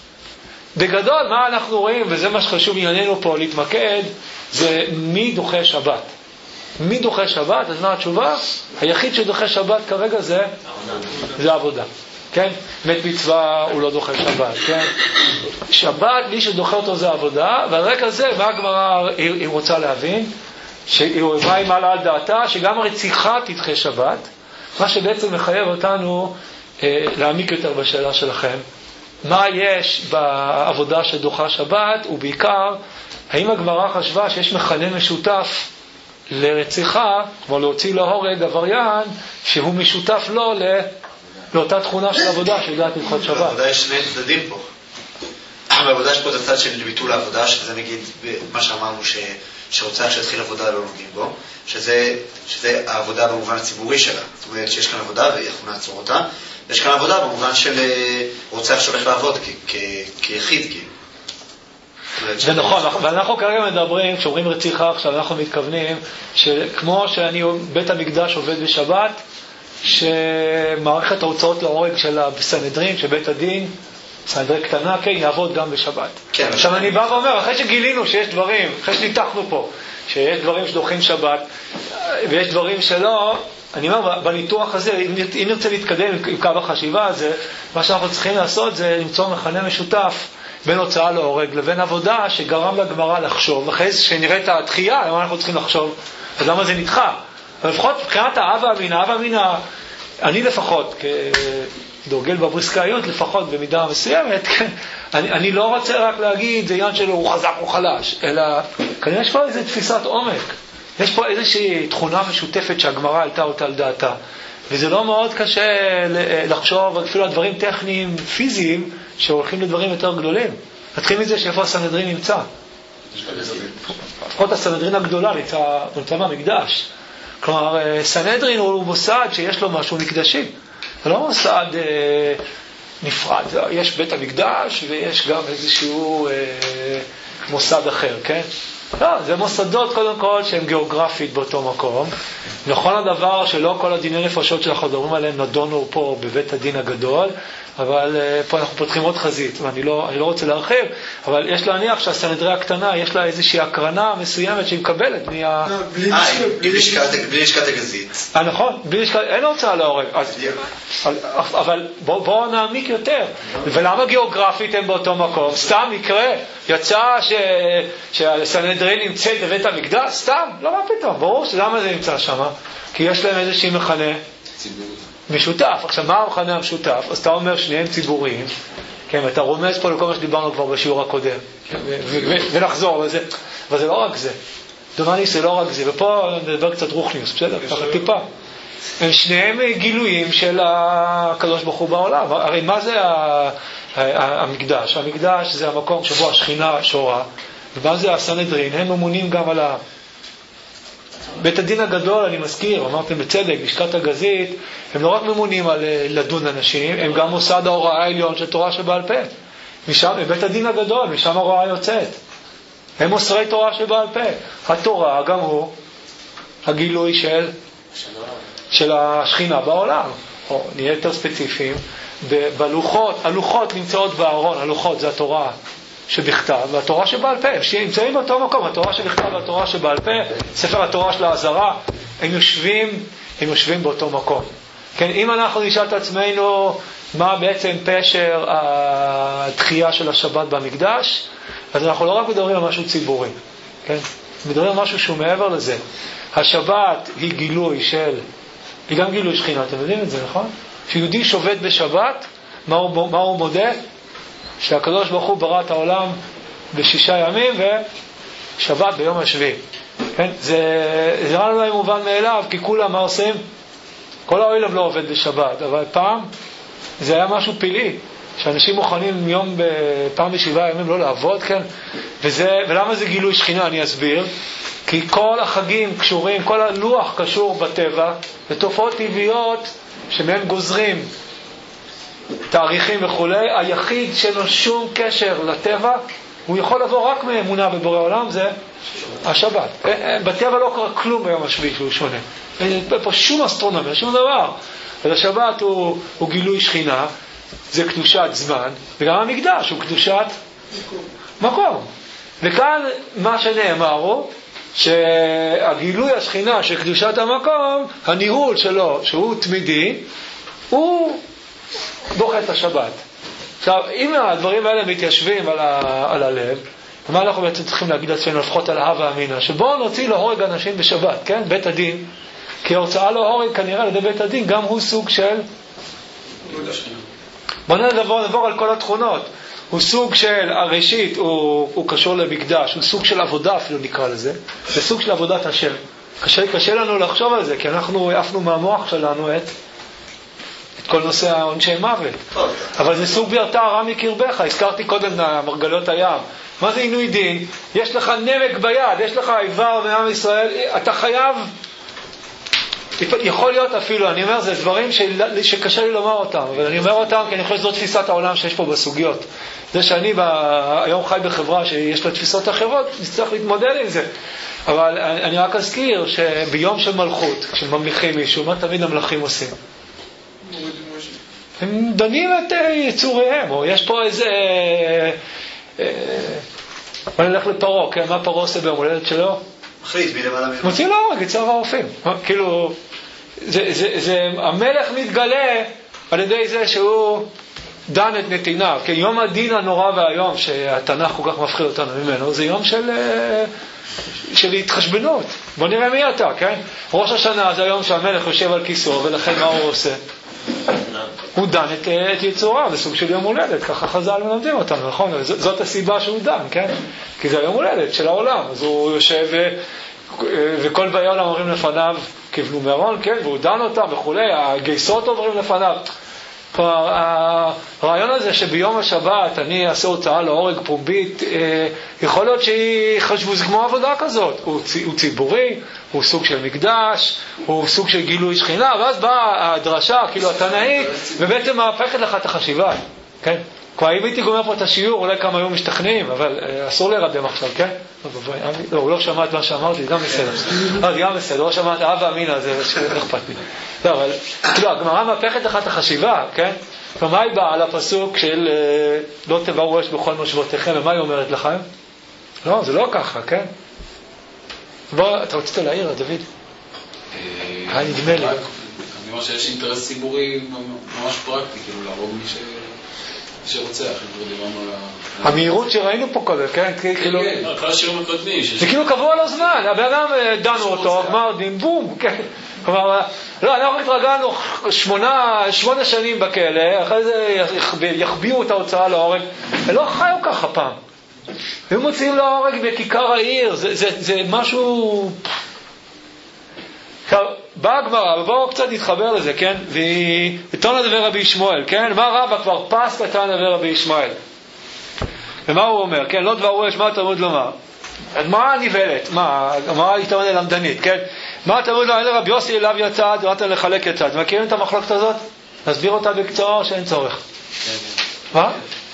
Speaker 1: בגדול, מה אנחנו רואים, וזה מה שחשוב ענייננו פה להתמקד, זה מי דוחה שבת. מי דוחה שבת? אז מה התשובה? היחיד שדוחה שבת כרגע זה, זה עבודה. כן? מת מצווה הוא לא דוחה שבת. כן? שבת, מי שדוחה אותו זה עבודה, ועל רקע זה, מה הגמרא היא, היא רוצה להבין? שהיא מה היא מעלה על דעתה, שגם הרציחה תדחה שבת, מה שבעצם מחייב אותנו אה, להעמיק יותר בשאלה שלכם. מה יש בעבודה שדוחה שבת, ובעיקר, האם הגמרא חשבה שיש מכנה משותף לרציחה, כמו להוציא להורג עבריין, שהוא משותף לו לא, לאותה תכונה של עבודה שיודעת לדחות שבת?
Speaker 7: בעבודה יש שני צדדים פה. בעבודה יש פה את הצד של ביטול העבודה, שזה נגיד מה שאמרנו ש... שרוצח שהתחיל עבודה לא נוגעים בו, שזה, שזה העבודה במובן הציבורי שלה. זאת אומרת שיש כאן עבודה ויכול לעצור אותה, ויש כאן עבודה במובן של רוצח שהולך לעבוד כ- כ- כיחיד.
Speaker 1: זה נכון, ואנחנו כרגע מדברים, כשאומרים רציחה עכשיו, אנחנו מתכוונים שכמו שאני, בית המקדש עובד בשבת, שמערכת ההוצאות להורג של הסנהדרין, שבית הדין, סנהדרין קטנה, כן, יעבוד גם בשבת. כן, עכשיו אני בא ואומר, אחרי שגילינו שיש דברים, אחרי שניתחנו פה, שיש דברים שדוחים שבת, ויש דברים שלא, אני אומר, בניתוח הזה, אם, אם נרצה להתקדם עם קו החשיבה הזה, מה שאנחנו צריכים לעשות זה למצוא מכנה משותף בין הוצאה להורג לבין עבודה שגרם לגמרא לחשוב. אחרי זה שנראה את התחייה, למה אנחנו צריכים לחשוב? אז למה זה נדחה? אבל לפחות מבחינת האב והאמין, האב והאמין, אני לפחות, כדורגל בבריסקאיות, לפחות במידה מסוימת, אני, אני לא רוצה רק להגיד, זה עניין שלו, הוא חזק, הוא חלש, אלא כנראה יש פה איזו תפיסת עומק. יש פה איזושהי תכונה משותפת שהגמרא עלתה אותה על דעתה. וזה לא מאוד קשה לחשוב אפילו על דברים טכניים, פיזיים, שהולכים לדברים יותר גדולים. נתחיל מזה שאיפה הסנהדרין נמצא. לפחות הסנהדרין הגדולה נמצא, נמצא במקדש. כלומר, סנהדרין הוא מוסד שיש לו משהו מקדשי. זה לא מוסד אה, נפרד. יש בית המקדש ויש גם איזשהו אה, מוסד אחר, כן? לא, זה מוסדות קודם כל שהן גיאוגרפית באותו מקום. נכון הדבר שלא כל הדיני נפשות שאנחנו מדברים עליהם נדונו פה בבית הדין הגדול, אבל uh, פה אנחנו פותחים עוד חזית, ואני לא, אני לא רוצה להרחיב, אבל יש להניח שהסנהדריה הקטנה יש לה איזושהי הקרנה מסוימת שהיא מקבלת מה...
Speaker 7: בלי לשכת הגזית.
Speaker 1: אה, נכון, בלי לשכת... אין הוצאה להורג. אז... אבל בואו בוא נעמיק יותר. ולמה גיאוגרפית הם באותו מקום? סתם יקרה, יצא ש... שהסנהדרין נמצאת בבית המקדש? סתם, לא מה פתאום, ברור שלמה זה נמצא שם? כי יש להם איזושהי מכנה משותף. עכשיו, מה המכנה המשותף? אז אתה אומר שניהם ציבוריים, כן, ואתה רומז פה לכל מה שדיברנו כבר בשיעור הקודם, ונחזור לזה. אבל זה לא רק זה. דומני זה לא רק זה. ופה נדבר קצת רוחניוס, בסדר? ככה טיפה. הם שניהם גילויים של הקדוש ברוך הוא בעולם. הרי מה זה המקדש? המקדש זה המקום שבו השכינה שורה, ומה זה הסנהדרין? הם ממונים גם על ה... בית הדין הגדול, אני מזכיר, אמרתם בצדק, לשכת הגזית, הם לא רק ממונים על לדון אנשים, הם גם מוסד ההוראה העליון של תורה שבעל פה. משם, בית הדין הגדול, משם ההוראה יוצאת. הם מוסרי תורה שבעל פה. התורה גם הוא הגילוי של, של השכינה בעולם. או נהיה יותר ספציפיים, בלוחות, הלוחות נמצאות בארון, הלוחות זה התורה שבכתב, והתורה שבעל פה, הם נמצאים באותו מקום, התורה שבכתב והתורה שבעל פה, ספר התורה של העזרה, הם יושבים, הם יושבים באותו מקום. כן, אם אנחנו נשאל את עצמנו מה בעצם פשר התחייה של השבת במקדש, אז אנחנו לא רק מדברים על משהו ציבורי, כן? מדברים על משהו שהוא מעבר לזה. השבת היא גילוי של, היא גם גילוי שכינה, אתם יודעים את זה, נכון? שיהודי שובת בשבת, מה הוא, מה הוא מודה? שהקדוש ברוך הוא ברא את העולם בשישה ימים ושבת ביום השביעי. כן? זה נראה לנו מובן מאליו, כי כולם מה עושים? כל העולם לא עובד בשבת, אבל פעם זה היה משהו פילי, שאנשים מוכנים יום, פעם בשבעה ימים לא לעבוד, כן? וזה, ולמה זה גילוי שכינה? אני אסביר. כי כל החגים קשורים, כל הלוח קשור בטבע, לתופעות טבעיות שמהם גוזרים תאריכים וכולי. היחיד שאין שום קשר לטבע, הוא יכול לבוא רק מאמונה בבורא עולם, זה השבת. בטבע לא קרה כלום ביום השביעי שהוא שונה. אין פה שום אסטרונומיה, שום דבר. אז השבת הוא, הוא גילוי שכינה, זה קדושת זמן, וגם המקדש הוא קדושת מקום. וכאן מה שנאמר הוא, שהגילוי השכינה של קדושת המקום, הניהול שלו, שהוא תמידי, הוא דוחה את השבת. עכשיו, אם הדברים האלה מתיישבים על, ה, על הלב, מה אנחנו בעצם צריכים להגיד לעצמנו, לפחות על האב והאמינה, שבואו נוציא להורג אנשים בשבת, כן? בית הדין כי ההוצאה להורג כנראה לידי בית הדין, גם הוא סוג של... בוא נדבר, נדבר על כל התכונות. הוא סוג של, הראשית הוא, הוא קשור למקדש, הוא סוג של עבודה אפילו נקרא לזה, זה סוג של עבודת השם. קשה, קשה לנו לחשוב על זה, כי אנחנו העפנו מהמוח שלנו את, את כל נושא העונשי מוות. אבל זה סוג וירתה הרע מקרבך, הזכרתי קודם מרגלות הים. מה זה עינוי דין? יש לך נמק ביד, יש לך איבר מעם ישראל, אתה חייב, יכול להיות אפילו, אני אומר, זה דברים של, שקשה לי לומר אותם, אבל אני אומר אותם כי אני חושב שזו תפיסת העולם שיש פה בסוגיות. זה שאני ב, היום חי בחברה שיש לה תפיסות אחרות, נצטרך להתמודד עם זה. אבל אני רק אזכיר שביום של מלכות, כשממליכים מישהו, מה תמיד המלכים עושים? הם דנים את יצוריהם, או יש פה איזה... בוא נלך לפרו, כן? מה פרו עושה ביום הולדת שלו?
Speaker 7: מחליט מלמעלה ממנו.
Speaker 1: מוציא להורג את שר הרופאים. כאילו, זה, זה, זה, המלך מתגלה על ידי זה שהוא דן את נתיניו. כי יום הדין הנורא והיום, שהתנ"ך כל כך מפחיד אותנו ממנו, זה יום של, של התחשבנות. בוא נראה מי אתה, כן? ראש השנה זה היום שהמלך יושב על כיסו, ולכן מה הוא עושה? הוא דן את, את יצורה, זה סוג של יום הולדת, ככה חז"ל מלמדים אותנו, נכון? זאת, זאת הסיבה שהוא דן, כן? כי זה היום הולדת של העולם, אז הוא יושב ו, וכל באי העולם אומרים לפניו, כבנו מארון, כן? והוא דן אותם וכולי, הגייסות עוברים לפניו. כלומר, הרעיון הזה שביום השבת אני אעשה הוצאה להורג פומבית, יכול להיות שהיא חשבו, זה כמו עבודה כזאת, הוא, הוא ציבורי, הוא סוג של מקדש, הוא סוג של גילוי שכינה, ואז באה הדרשה, כאילו התנאית, ובעצם מהפכת לך את החשיבה, כן? כבר אם הייתי גומר פה את השיעור, אולי כמה היו משתכנעים, אבל אסור להירדם עכשיו, כן? לא, הוא לא שמע את מה שאמרתי, גם בסדר. אז גם בסדר, לא שמע את אבא אמינה, זה אכפת לי. לא, אבל, כאילו, הגמרא מהפכת לך את החשיבה, כן? ומה היא באה על הפסוק של לא תבערו אש בכל מושבותיכם, ומה היא אומרת לכם? לא, זה לא ככה, כן? בוא, אתה רצית להעיר, דוד? אה, נדמה לי.
Speaker 3: אני אומר שיש אינטרס ציבורי ממש פרקטי, כאילו להרוג מי שרוצח.
Speaker 1: המהירות שראינו פה קודם, כן? כאילו...
Speaker 9: כל השיעורים הקודמים.
Speaker 1: זה כאילו קבוע לו זמן, הבן אדם דנו אותו, אמר דין בום, כן? כלומר, לא, אנחנו התרגלנו שמונה, שמונה שנים בכלא, אחרי זה יחביאו את ההוצאה להורג, הם לא חיו ככה פעם. הם מוציאים להורג בכיכר העיר, זה, זה, זה משהו... עכשיו, באה הגמרא, ובואו קצת נתחבר לזה, כן? ותון לדבר רבי ישמעאל, כן? מה רבא כבר פס ותן לדבר רבי ישמעאל? ומה הוא אומר? כן, לא דברו אש, מה תלמוד לומר? מה הנבלת? מה? מה היתרון הלמדנית, כן? מה תלמוד לומר? אלה רבי יוסי אליו יצד, ואתם לחלק יצד. מכירים את המחלוקת הזאת? נסביר אותה בקצרה שאין צורך. מה?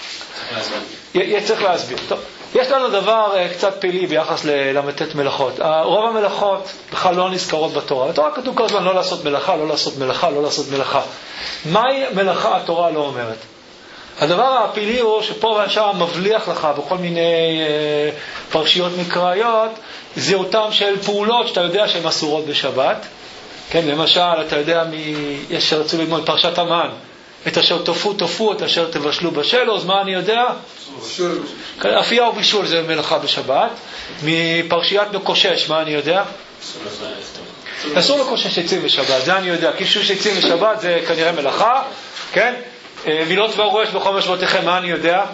Speaker 1: יש צריך להסביר. טוב. יש לנו דבר קצת פילי ביחס למתת מלאכות. רוב המלאכות בכלל לא נזכרות בתורה. בתורה כתוב כל הזמן לא לעשות מלאכה, לא לעשות מלאכה, לא לעשות מלאכה. מהי מלאכה התורה לא אומרת? הדבר הפילי הוא שפה ושם מבליח לך בכל מיני אה, פרשיות מקראיות זהותם של פעולות שאתה יודע שהן אסורות בשבת. כן, למשל, אתה יודע מי יש שרצו ללמוד פרשת המן. את אשר תופו תופו, את אשר תבשלו בשלו, אז מה אני יודע? אפייה ובישול זה מלאכה בשבת. מפרשיית מקושש, מה אני יודע? אסור לקושש עצים בשבת, זה אני יודע. קישוש עצים בשבת זה כנראה מלאכה, כן? וילות דברו אש בכל מושבותיכם, מה אני יודע?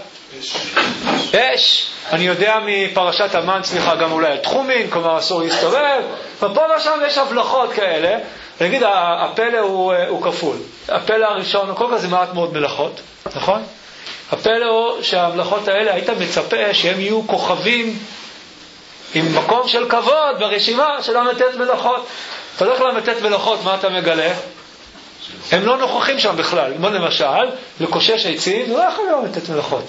Speaker 1: אש. אני יודע מפרשת המן, סליחה, גם אולי תחומין, כלומר אסור להסתובב. ופה ושם יש הבלחות כאלה. נגיד, הפלא הוא, הוא כפול. הפלא הראשון, כל כך זה מעט מאוד מלאכות, נכון? הפלא הוא שהמלאכות האלה, היית מצפה שהם יהיו כוכבים עם מקום של כבוד ברשימה של המתת מלאכות. אתה הולך למתת מלאכות, מה אתה מגלה? הם לא נוכחים שם בכלל. כמו למשל, לקושש עצים, זה לא יכול להיות מתת מלאכות.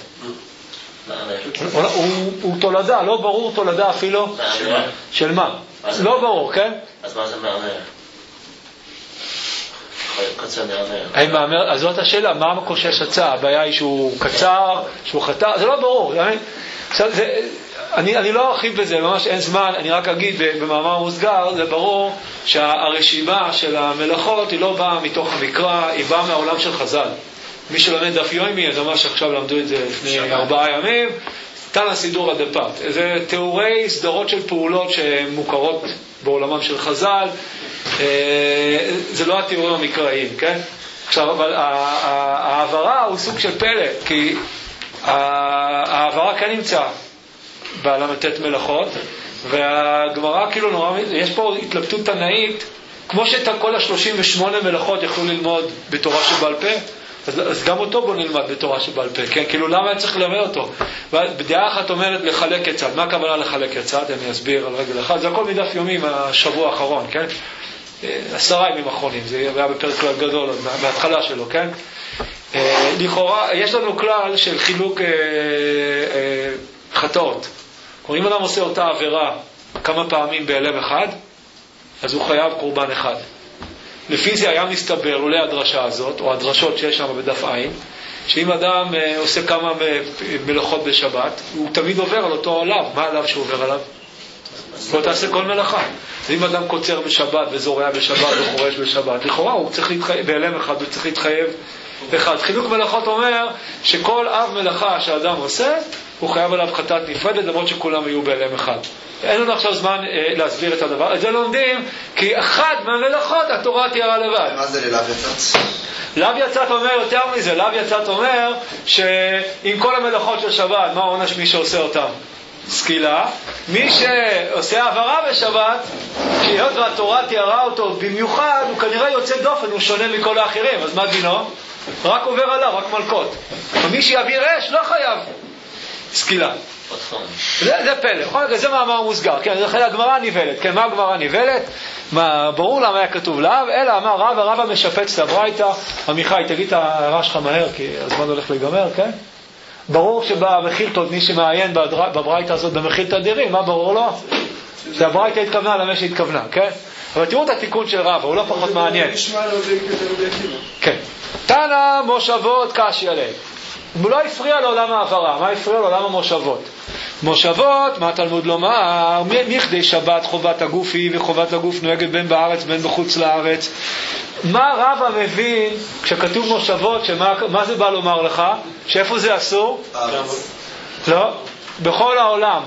Speaker 1: הוא תולדה, לא ברור תולדה אפילו של מה. לא ברור, כן?
Speaker 8: אז מה זה מערער?
Speaker 1: אז זאת השאלה, מה מקושש הצע? הבעיה היא שהוא קצר, שהוא חתר, זה לא ברור. אני לא ארחיב בזה, ממש אין זמן, אני רק אגיד במאמר מוסגר, זה ברור שהרשימה של המלאכות היא לא באה מתוך המקרא, היא באה מהעולם של חז"ל. מי שלומד דף יומי, אז ממש עכשיו למדו את זה לפני ארבעה ימים, תנא סידורא דפת. זה תיאורי סדרות של פעולות שמוכרות בעולמם של חז"ל. זה לא התיאורים המקראיים, כן? עכשיו, אבל העברה הוא סוג של פלא, כי העברה כן נמצא בעלמתת מלאכות, והגמרא כאילו נורא, יש פה התלבטות תנאית, כמו שאת כל ה-שלושים ושמונה מלאכות יכלו ללמוד בתורה שבעל פה, אז, אז גם אותו בוא נלמד בתורה שבעל פה, כן? כאילו למה היה צריך ללמד אותו? בדעה אחת אומרת לחלק יצד, מה הכוונה לחלק יצד? אני אסביר על רגל אחד, זה הכל מדף יומי מהשבוע האחרון, כן? עשרה ימים אחרונים, זה היה בפרק כלל גדול, מההתחלה שלו, כן? לכאורה, יש לנו כלל של חילוק אה, אה, חטאות. כלומר, אם אדם עושה אותה עבירה כמה פעמים בהלם אחד, אז הוא חייב קורבן אחד. לפי זה היה מסתבר, אולי הדרשה הזאת, או הדרשות שיש שם בדף עין, שאם אדם אה, עושה כמה מלאכות בשבת, הוא תמיד עובר על אותו עליו. מה עליו שהוא עובר עליו? הוא תעשה כל מלאכה. אם אדם קוצר בשבת וזורע בשבת וחורש בשבת, לכאורה הוא צריך להתחייב, בהלם אחד הוא צריך להתחייב אחד. חילוק מלאכות אומר שכל אב מלאכה שאדם עושה, הוא חייב עליו חטאת נפרדת, למרות שכולם יהיו בהלם אחד. אין לנו עכשיו זמן אה, להסביר את הדבר. את זה לומדים, כי אחד מהמלאכות התורה תיארה לבד.
Speaker 7: מה זה ללאו יצאת?
Speaker 1: לאו יצאת אומר יותר מזה. לאו יצאת אומר שעם כל המלאכות של שבת, מה העונש מי שעושה אותם? סקילה. מי שעושה עברה בשבת, כי היות והתורה תיארה אותו במיוחד, הוא כנראה יוצא דופן, הוא שונה מכל האחרים. אז מה דינו? רק עובר עליו, רק מלכות. ומי שיעביר אש לא חייב סקילה. זה, זה פלא. זה מאמר מוסגר. כן, זה חיי הגמרא ניבלת. כן, מה הגמרא ניבלת? מה, ברור למה היה כתוב לאו, אלא אמר רב הרב המשפץ את הברייתא. עמיחי, תגיד את ההערה שלך מהר, כי הזמן הולך להיגמר, כן? ברור שבמחילתות, מי שמעיין בברייתא הזאת במחילתא דרים, מה ברור לו? שהברייתא התכוונה למה שהתכוונה, כן? אבל תראו את התיקון של רב, הוא לא פחות מעניין. כן. תנא מושבות קשי עליהם. הוא לא הפריע לעולם העברה. מה הפריע לעולם המושבות? מושבות, מה תלמוד לומר? מכדי שבת חובת הגוף היא, וחובת הגוף נוהגת בין בארץ בין בחוץ לארץ. מה רבא מבין כשכתוב מושבות, שמה, מה זה בא לומר לך? שאיפה זה אסור? לא, בכל העולם.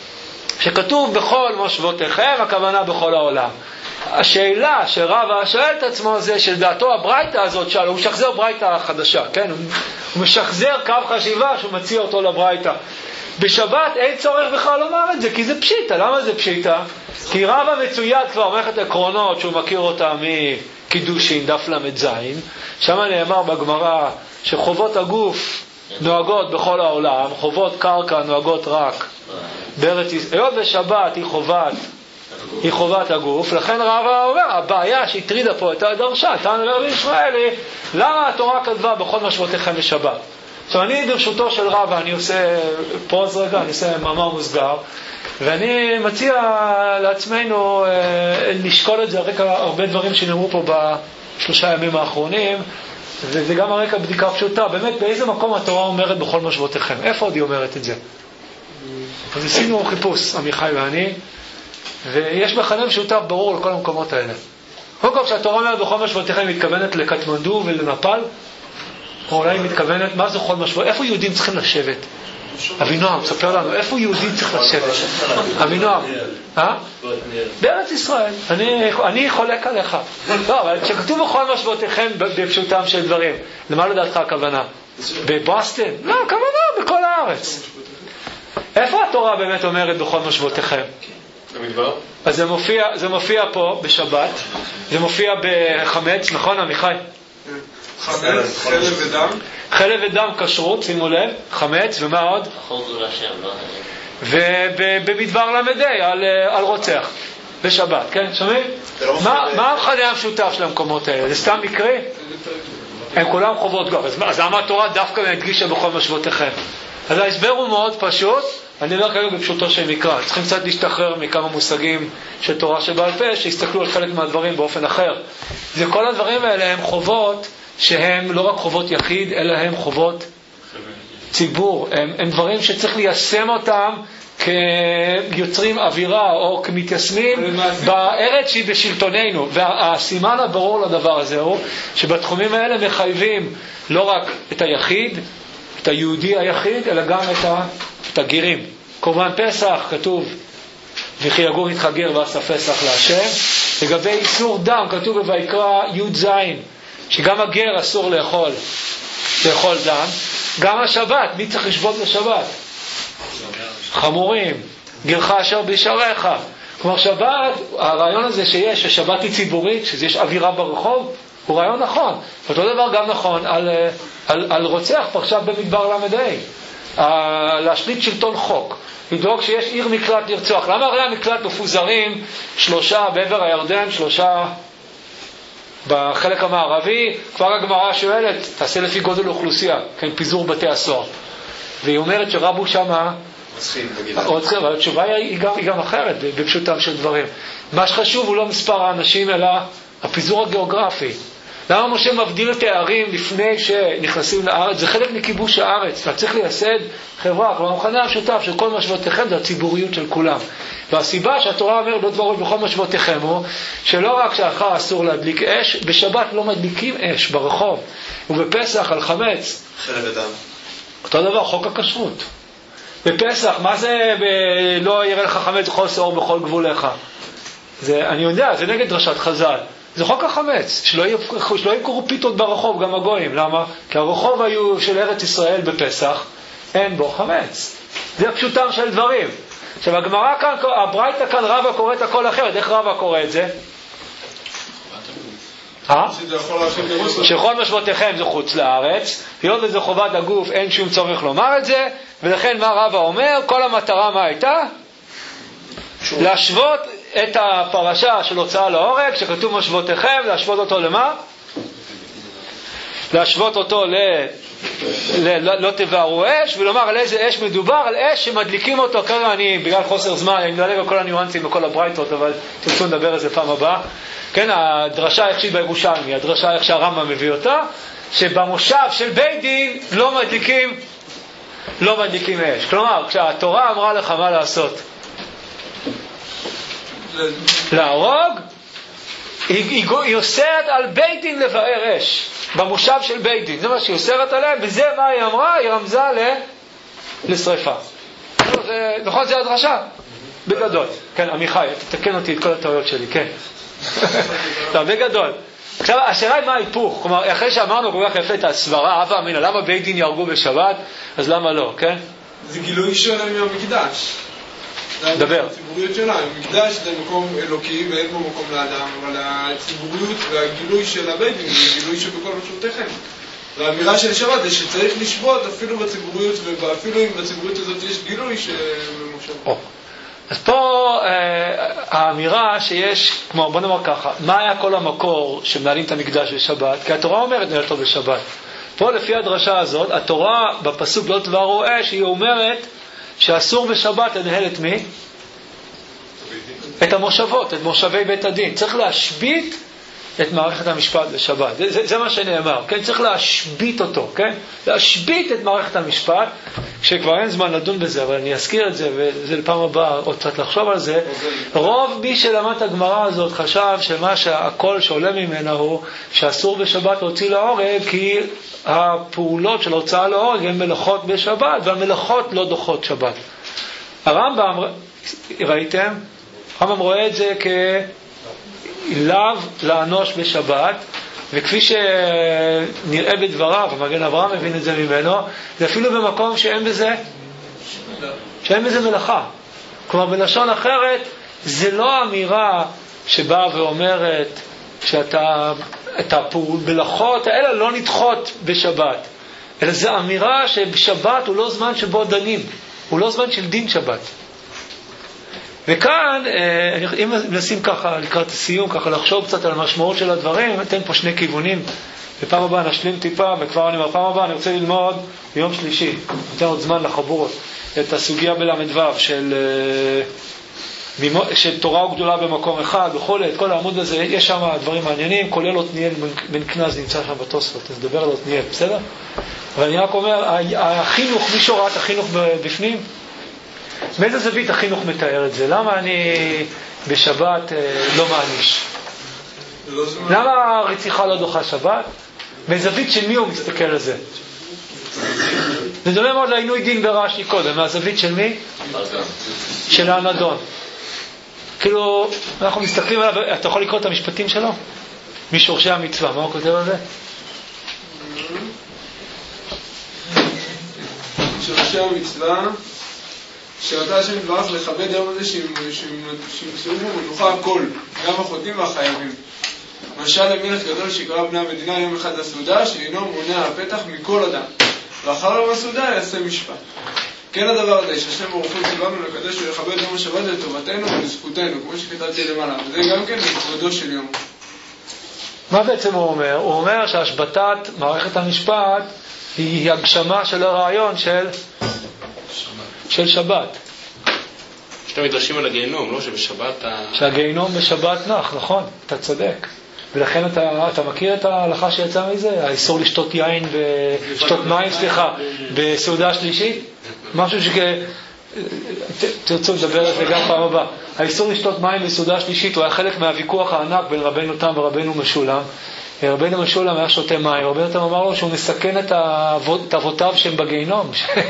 Speaker 1: שכתוב בכל מושבותיכם, הכוונה בכל העולם. השאלה שרבא שואל את עצמו זה שלדעתו הברייתא הזאת שאלה, הוא משחזר ברייתא חדשה, כן? הוא משחזר קו חשיבה שהוא מציע אותו לברייתא. בשבת אין צורך בכלל לומר את זה, כי זה פשיטה. למה זה פשיטה? כי רבא מצויד כבר מערכת עקרונות שהוא מכיר אותה מקידושין, דף למד זין. שם נאמר בגמרא שחובות הגוף נוהגות בכל העולם, חובות קרקע נוהגות רק בארץ ישראל. היות בשבת היא חובת היא חובת הגוף, לכן רבא אומר, הבעיה שהטרידה פה את הדרשה, תנא לרבי ישמעאלי, למה התורה כתבה בכל מושבותיכם בשבת? עכשיו אני ברשותו של רבא, אני עושה פוז רגע, אני עושה מאמר מוסגר, ואני מציע לעצמנו אה, לשקול את זה, הרקע הרבה דברים שנאמרו פה בשלושה ימים האחרונים, וזה גם הרקע בדיקה פשוטה, באמת באיזה מקום התורה אומרת בכל מושבותיכם, איפה עוד היא אומרת את זה? אז עשינו חיפוש, עמיחי ואני, ויש מכנה משותף ברור לכל המקומות האלה. קודם כל, כשהתורה אומרת בכל מושבותיכם, היא מתכוונת לקטמנדו ולנפל, או אולי היא מתכוונת, מה זה כל מושבות? איפה יהודים צריכים לשבת? אבינועם, ספר לנו, איפה יהודים צריך לשבת? אבינועם, אה? בארץ ישראל. אני, אני חולק עליך. לא, אבל כשכתוב בכל מושבותיכם בפשוטם של דברים, למה לדעתך הכוונה? בבוסטון? לא, הכוונה בכל הארץ. איפה התורה באמת אומרת בכל מושבותיכם?
Speaker 6: במדבר?
Speaker 1: אז זה מופיע, זה מופיע פה בשבת, זה מופיע בחמץ, נכון עמיחי?
Speaker 6: חמץ, חלב ודם?
Speaker 1: חלב ודם כשרות, שימו לב, חמץ, ומה עוד? ובמדבר למדי על, על רוצח, בשבת, כן? שומעים? מה המכנה המשותף של המקומות האלה? זה סתם מקרי? הם כולם חובות גוף, אז למה התורה דווקא מדגישה בכל מושבותיכם? אז ההסבר הוא מאוד פשוט, אני אומר כרגע בפשוטו של מקרא, צריכים קצת להשתחרר מכמה מושגים של תורה שבעל פה, שיסתכלו על חלק מהדברים באופן אחר. זה כל הדברים האלה הם חובות שהם לא רק חובות יחיד, אלא הם חובות ציבור. הם, הם דברים שצריך ליישם אותם כיוצרים אווירה או כמתיישמים בארץ שהיא בשלטוננו. והסימן הברור לדבר הזה הוא שבתחומים האלה מחייבים לא רק את היחיד, את היהודי היחיד, אלא גם את, ה, את את הגירים. קורבן פסח כתוב וכי יגור איתך גר ועשה פסח להשם. לגבי איסור דם כתוב בויקרא י"ז שגם הגר אסור לאכול לאכול דם. גם השבת, מי צריך לשבות לשבת? חמורים, גרך אשר בשעריך. כלומר שבת, הרעיון הזה שיש, השבת היא ציבורית, שיש אווירה ברחוב, הוא רעיון נכון. אותו דבר גם נכון על, על, על רוצח פרשת במדבר למדי. להשליט שלטון חוק, לדאוג שיש עיר מקלט לרצוח. למה הרי המקלט מפוזרים שלושה בעבר הירדן, שלושה בחלק המערבי? כבר הגמרא שואלת, תעשה לפי גודל אוכלוסייה, כן, פיזור בתי הסוהר. והיא אומרת שרבו שמה אבל התשובה היא גם, היא גם אחרת בפשוטם של דברים. מה שחשוב הוא לא מספר האנשים אלא הפיזור הגיאוגרפי. למה משה מבדיל את הערים לפני שנכנסים לארץ? זה חלק מכיבוש הארץ. אתה צריך לייסד חברה, כלומר המכנה המשותף של כל משבותיכם זה הציבוריות של כולם. והסיבה שהתורה אומרת לא דברו בכל משבותיכם הוא שלא רק שאחר אסור להדליק אש, בשבת לא מדליקים אש ברחוב, ובפסח על חמץ
Speaker 7: חלב ודם.
Speaker 1: אותו דבר חוק הכשרות. בפסח, מה זה ב- לא יראה לך חמץ בכל שעור בכל גבוליך? זה, אני יודע, זה נגד דרשת חז"ל. זה חוק החמץ, שלא יקרו פיתות ברחוב, גם הגויים. למה? כי הרחוב היו של ארץ ישראל בפסח, אין בו חמץ. זה פשוטם של דברים. עכשיו, הגמרא כאן, הברייתא כאן רבא קורא את הכל אחרת. איך רבא קורא את זה? אה? שכל משבותיכם זה חוץ לארץ, היות וזה חובת הגוף, אין שום צורך לומר את זה, ולכן מה רבא אומר? כל המטרה מה הייתה? להשוות את הפרשה של הוצאה להורג, שכתוב משבותיכם, להשוות אותו למה? להשוות אותו ל... ל... לא תבערו אש, ולומר על איזה אש מדובר, על אש שמדליקים אותו. כרגע אני, בגלל חוסר זמן, אני מדלג על כל הניואנסים בכל הברייתות, אבל תרצו נדבר על זה פעם הבאה. כן, הדרשה איך שהיא בירושלמי, הדרשה איך שהרמב"ם מביא אותה, שבמושב של בית דין לא מדליקים, לא מדליקים אש. כלומר, כשהתורה אמרה לך מה לעשות, להרוג, היא, היא, היא אוסרת על בית דין לבאר אש במושב של בית דין. זה מה שהיא אוסרת עליהם, וזה מה היא אמרה, היא רמזה ל... לשריפה. זה, נכון, זה הדרשה בגדול. כן, עמיחי, תתקן אותי את כל הטעויות שלי. כן. טוב, בגדול. עכשיו, השאלה היא מה ההיפוך. כלומר, אחרי שאמרנו כל כך יפה את הסברה, אף אמינה, למה בית דין יהרגו בשבת, אז למה לא, כן?
Speaker 6: זה גילוי שלהם מהמקדש.
Speaker 1: דבר.
Speaker 6: הציבוריות שלהם, מקדש זה מקום אלוקי ואין בו מקום לאדם, אבל הציבוריות והגילוי של הבית דין זה גילוי שבכל משבותיכם. והאמירה של שבת זה שצריך לשבות אפילו בציבוריות, ואפילו אם בציבוריות הזאת יש גילוי שממושב.
Speaker 1: אז פה אה, האמירה שיש, כמו בוא נאמר ככה, מה היה כל המקור שמנהלים את המקדש בשבת? כי התורה אומרת נהל אותו בשבת. פה לפי הדרשה הזאת, התורה בפסוק לא תבערו אש, היא אומרת שאסור בשבת לנהל את מי? את המושבות, את מושבי בית הדין. צריך להשבית את מערכת המשפט בשבת. זה, זה, זה מה שנאמר, כן? צריך להשבית אותו, כן? להשבית את מערכת המשפט, כשכבר אין זמן לדון בזה, אבל אני אזכיר את זה, וזה לפעם הבאה עוד קצת לחשוב על זה. רוב מי שלמד את הגמרא הזאת חשב שמה שהכל שעולה ממנה הוא שאסור בשבת להוציא להורג, כי הפעולות של ההוצאה להורג הן מלאכות בשבת, והמלאכות לא דוחות שבת. הרמב"ם, ראיתם? הרמב"ם רואה את זה כ... לאו לאנוש בשבת, וכפי שנראה בדבריו, המגן אברהם מבין את זה ממנו, זה אפילו במקום שאין בזה שאין בזה מלאכה. כלומר, בלשון אחרת, זה לא אמירה שבאה ואומרת שאתה את המלאכות האלה לא נדחות בשבת, אלא זה אמירה שבשבת הוא לא זמן שבו דנים, הוא לא זמן של דין שבת. וכאן, אם נשים ככה לקראת הסיום, ככה לחשוב קצת על המשמעות של הדברים, אתן פה שני כיוונים. בפעם הבאה נשלים טיפה, וכבר אני בפעם הבאה אני רוצה ללמוד ביום שלישי, נותן עוד זמן לחבורות, את הסוגיה בלמד ו' של, של תורה וגדולה במקום אחד, בכל את כל העמוד הזה, יש שם דברים מעניינים, כולל עתניאל בן כנז נמצא שם בתוספות, אז דבר על עתניאל, בסדר? אבל אני רק אומר, החינוך, מי שראה את החינוך בפנים? מאיזה זווית החינוך מתאר את זה? למה אני בשבת לא מעניש? למה הרציחה לא דוחה שבת? בזווית של מי הוא מסתכל על זה? זה דומה מאוד לעינוי דין ברש"י קודם, מהזווית של מי? של הנדון. כאילו, אנחנו מסתכלים עליו, אתה יכול לקרוא את המשפטים שלו? משורשי המצווה, מה הוא כותב על זה?
Speaker 10: שורשי המצווה, שאותה השם יתברך לכבד היום הזה שימצאו בו מנוחה הכל, גם החוטאים והחייבים. משל למלך גדול שיקרא בני המדינה יום אחד לסעודה, שאינו מונע הפתח מכל אדם, ואחר יום הסעודה יעשה משפט. כן הדבר הזה, שהשם ברוך הוא ציוונו לקדש ולכבד יום השבת לטובתנו ולזכותנו, כמו שכתבתי למעלה, וזה גם כן לכבודו של יום.
Speaker 1: מה בעצם הוא אומר? הוא אומר שהשבתת מערכת המשפט היא הגשמה של הרעיון של של שבת.
Speaker 3: שאתם מדרשים על הגיהנום, לא שבשבת ה...
Speaker 1: שהגיהנום בשבת נח, נכון, אתה צודק. ולכן אתה, אתה מכיר את ההלכה שיצא מזה? האיסור לשתות יין ושתות מים, סליחה, בסעודה שלישית? משהו שכ... תרצו לדבר על זה גם פעם הבאה. האיסור לשתות מים בסעודה שלישית הוא היה חלק מהוויכוח הענק בין רבנו תם ורבנו משולם. רבנו משולם היה שותה מים, רבנו תם אמר לו שהוא מסכן את אבותיו שהם בגיהנום.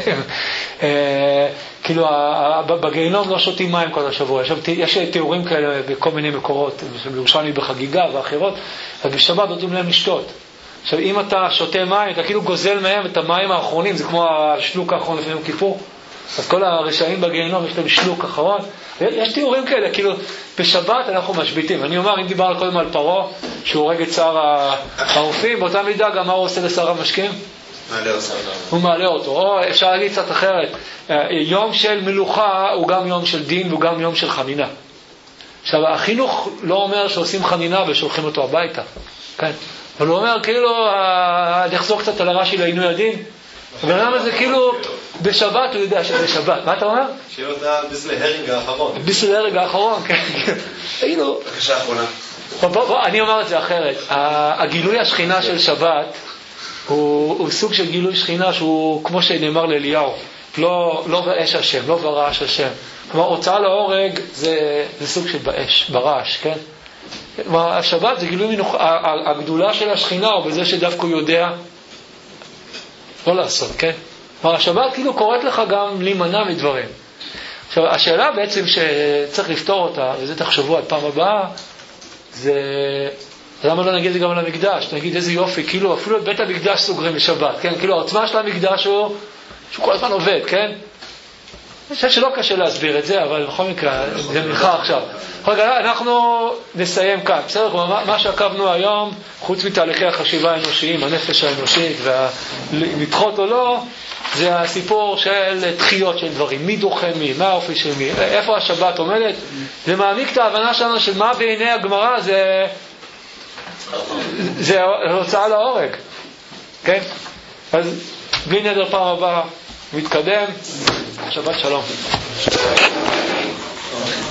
Speaker 1: כאילו בגיהנום לא שותים מים כל השבוע. יש תיאורים כאלה בכל מיני מקורות, בירושלים בחגיגה ואחרות, אז בשבת נותנים להם לשתות. עכשיו אם אתה שותה מים, אתה כאילו גוזל מהם את המים האחרונים, זה כמו השלוק האחרון לפני יום כיפור. אז כל הרשעים בגיהנום יש להם שלוק אחרון. יש תיאורים כאלה, כאילו בשבת אנחנו משביתים. אני אומר, אם דיברנו קודם על פרעה שהוא הורג את שר האופים, באותה מידה גם מה הוא עושה לשר המשקים?
Speaker 7: מעלה אותו.
Speaker 1: הוא מעלה אותו. או אפשר להגיד קצת אחרת, יום של מלוכה הוא גם יום של דין והוא גם יום של חנינה. עכשיו החינוך לא אומר שעושים חנינה ושולחים אותו הביתה, כן? אבל הוא אומר כאילו, נחזור קצת על הרש"י לעינוי הדין, אבל למה זה כאילו בשבת הוא יודע שזה שבת. מה אתה אומר?
Speaker 2: שיהיה אותה ביסל הרינג האחרון.
Speaker 1: ביסל הרינג האחרון, כן. כאילו...
Speaker 7: בבקשה האחרונה.
Speaker 1: בוא, בוא, אני אומר את זה אחרת. הגילוי השכינה של שבת הוא, הוא סוג של גילוי שכינה שהוא כמו שנאמר לאליהו, לא, לא באש השם, לא ברעש השם. כלומר, הוצאה להורג זה, זה סוג של באש, ברעש, כן? כלומר, השבת זה גילוי מנוח... הגדולה של השכינה הוא בזה שדווקא הוא יודע לא לעשות, כן? כלומר, השבת כאילו קוראת לך גם להימנע מדברים. עכשיו, השאלה בעצם שצריך לפתור אותה, וזה תחשבו על פעם הבאה, זה... למה לא נגיד זה גם על המקדש? נגיד איזה יופי, כאילו אפילו את בית המקדש סוגרים בשבת, כן? כאילו העוצמה של המקדש הוא שהוא כל הזמן עובד, כן? אני חושב שלא קשה להסביר את זה, אבל בכל מקרה, זה מלכה עכשיו. רגע, אנחנו נסיים כאן, בסדר? כלומר, מה שעקבנו היום, חוץ מתהליכי החשיבה האנושיים, הנפש האנושית, והמדחות או לא, זה הסיפור של דחיות של דברים, מי דוחה מי, מה האופי של מי, איפה השבת עומדת, זה מעמיק את ההבנה שלנו של מה בעיני הגמרא, זה, זה הוצאה להורג, כן? אז בלי נדר פעם הבאה, מתקדם, שבת שלום.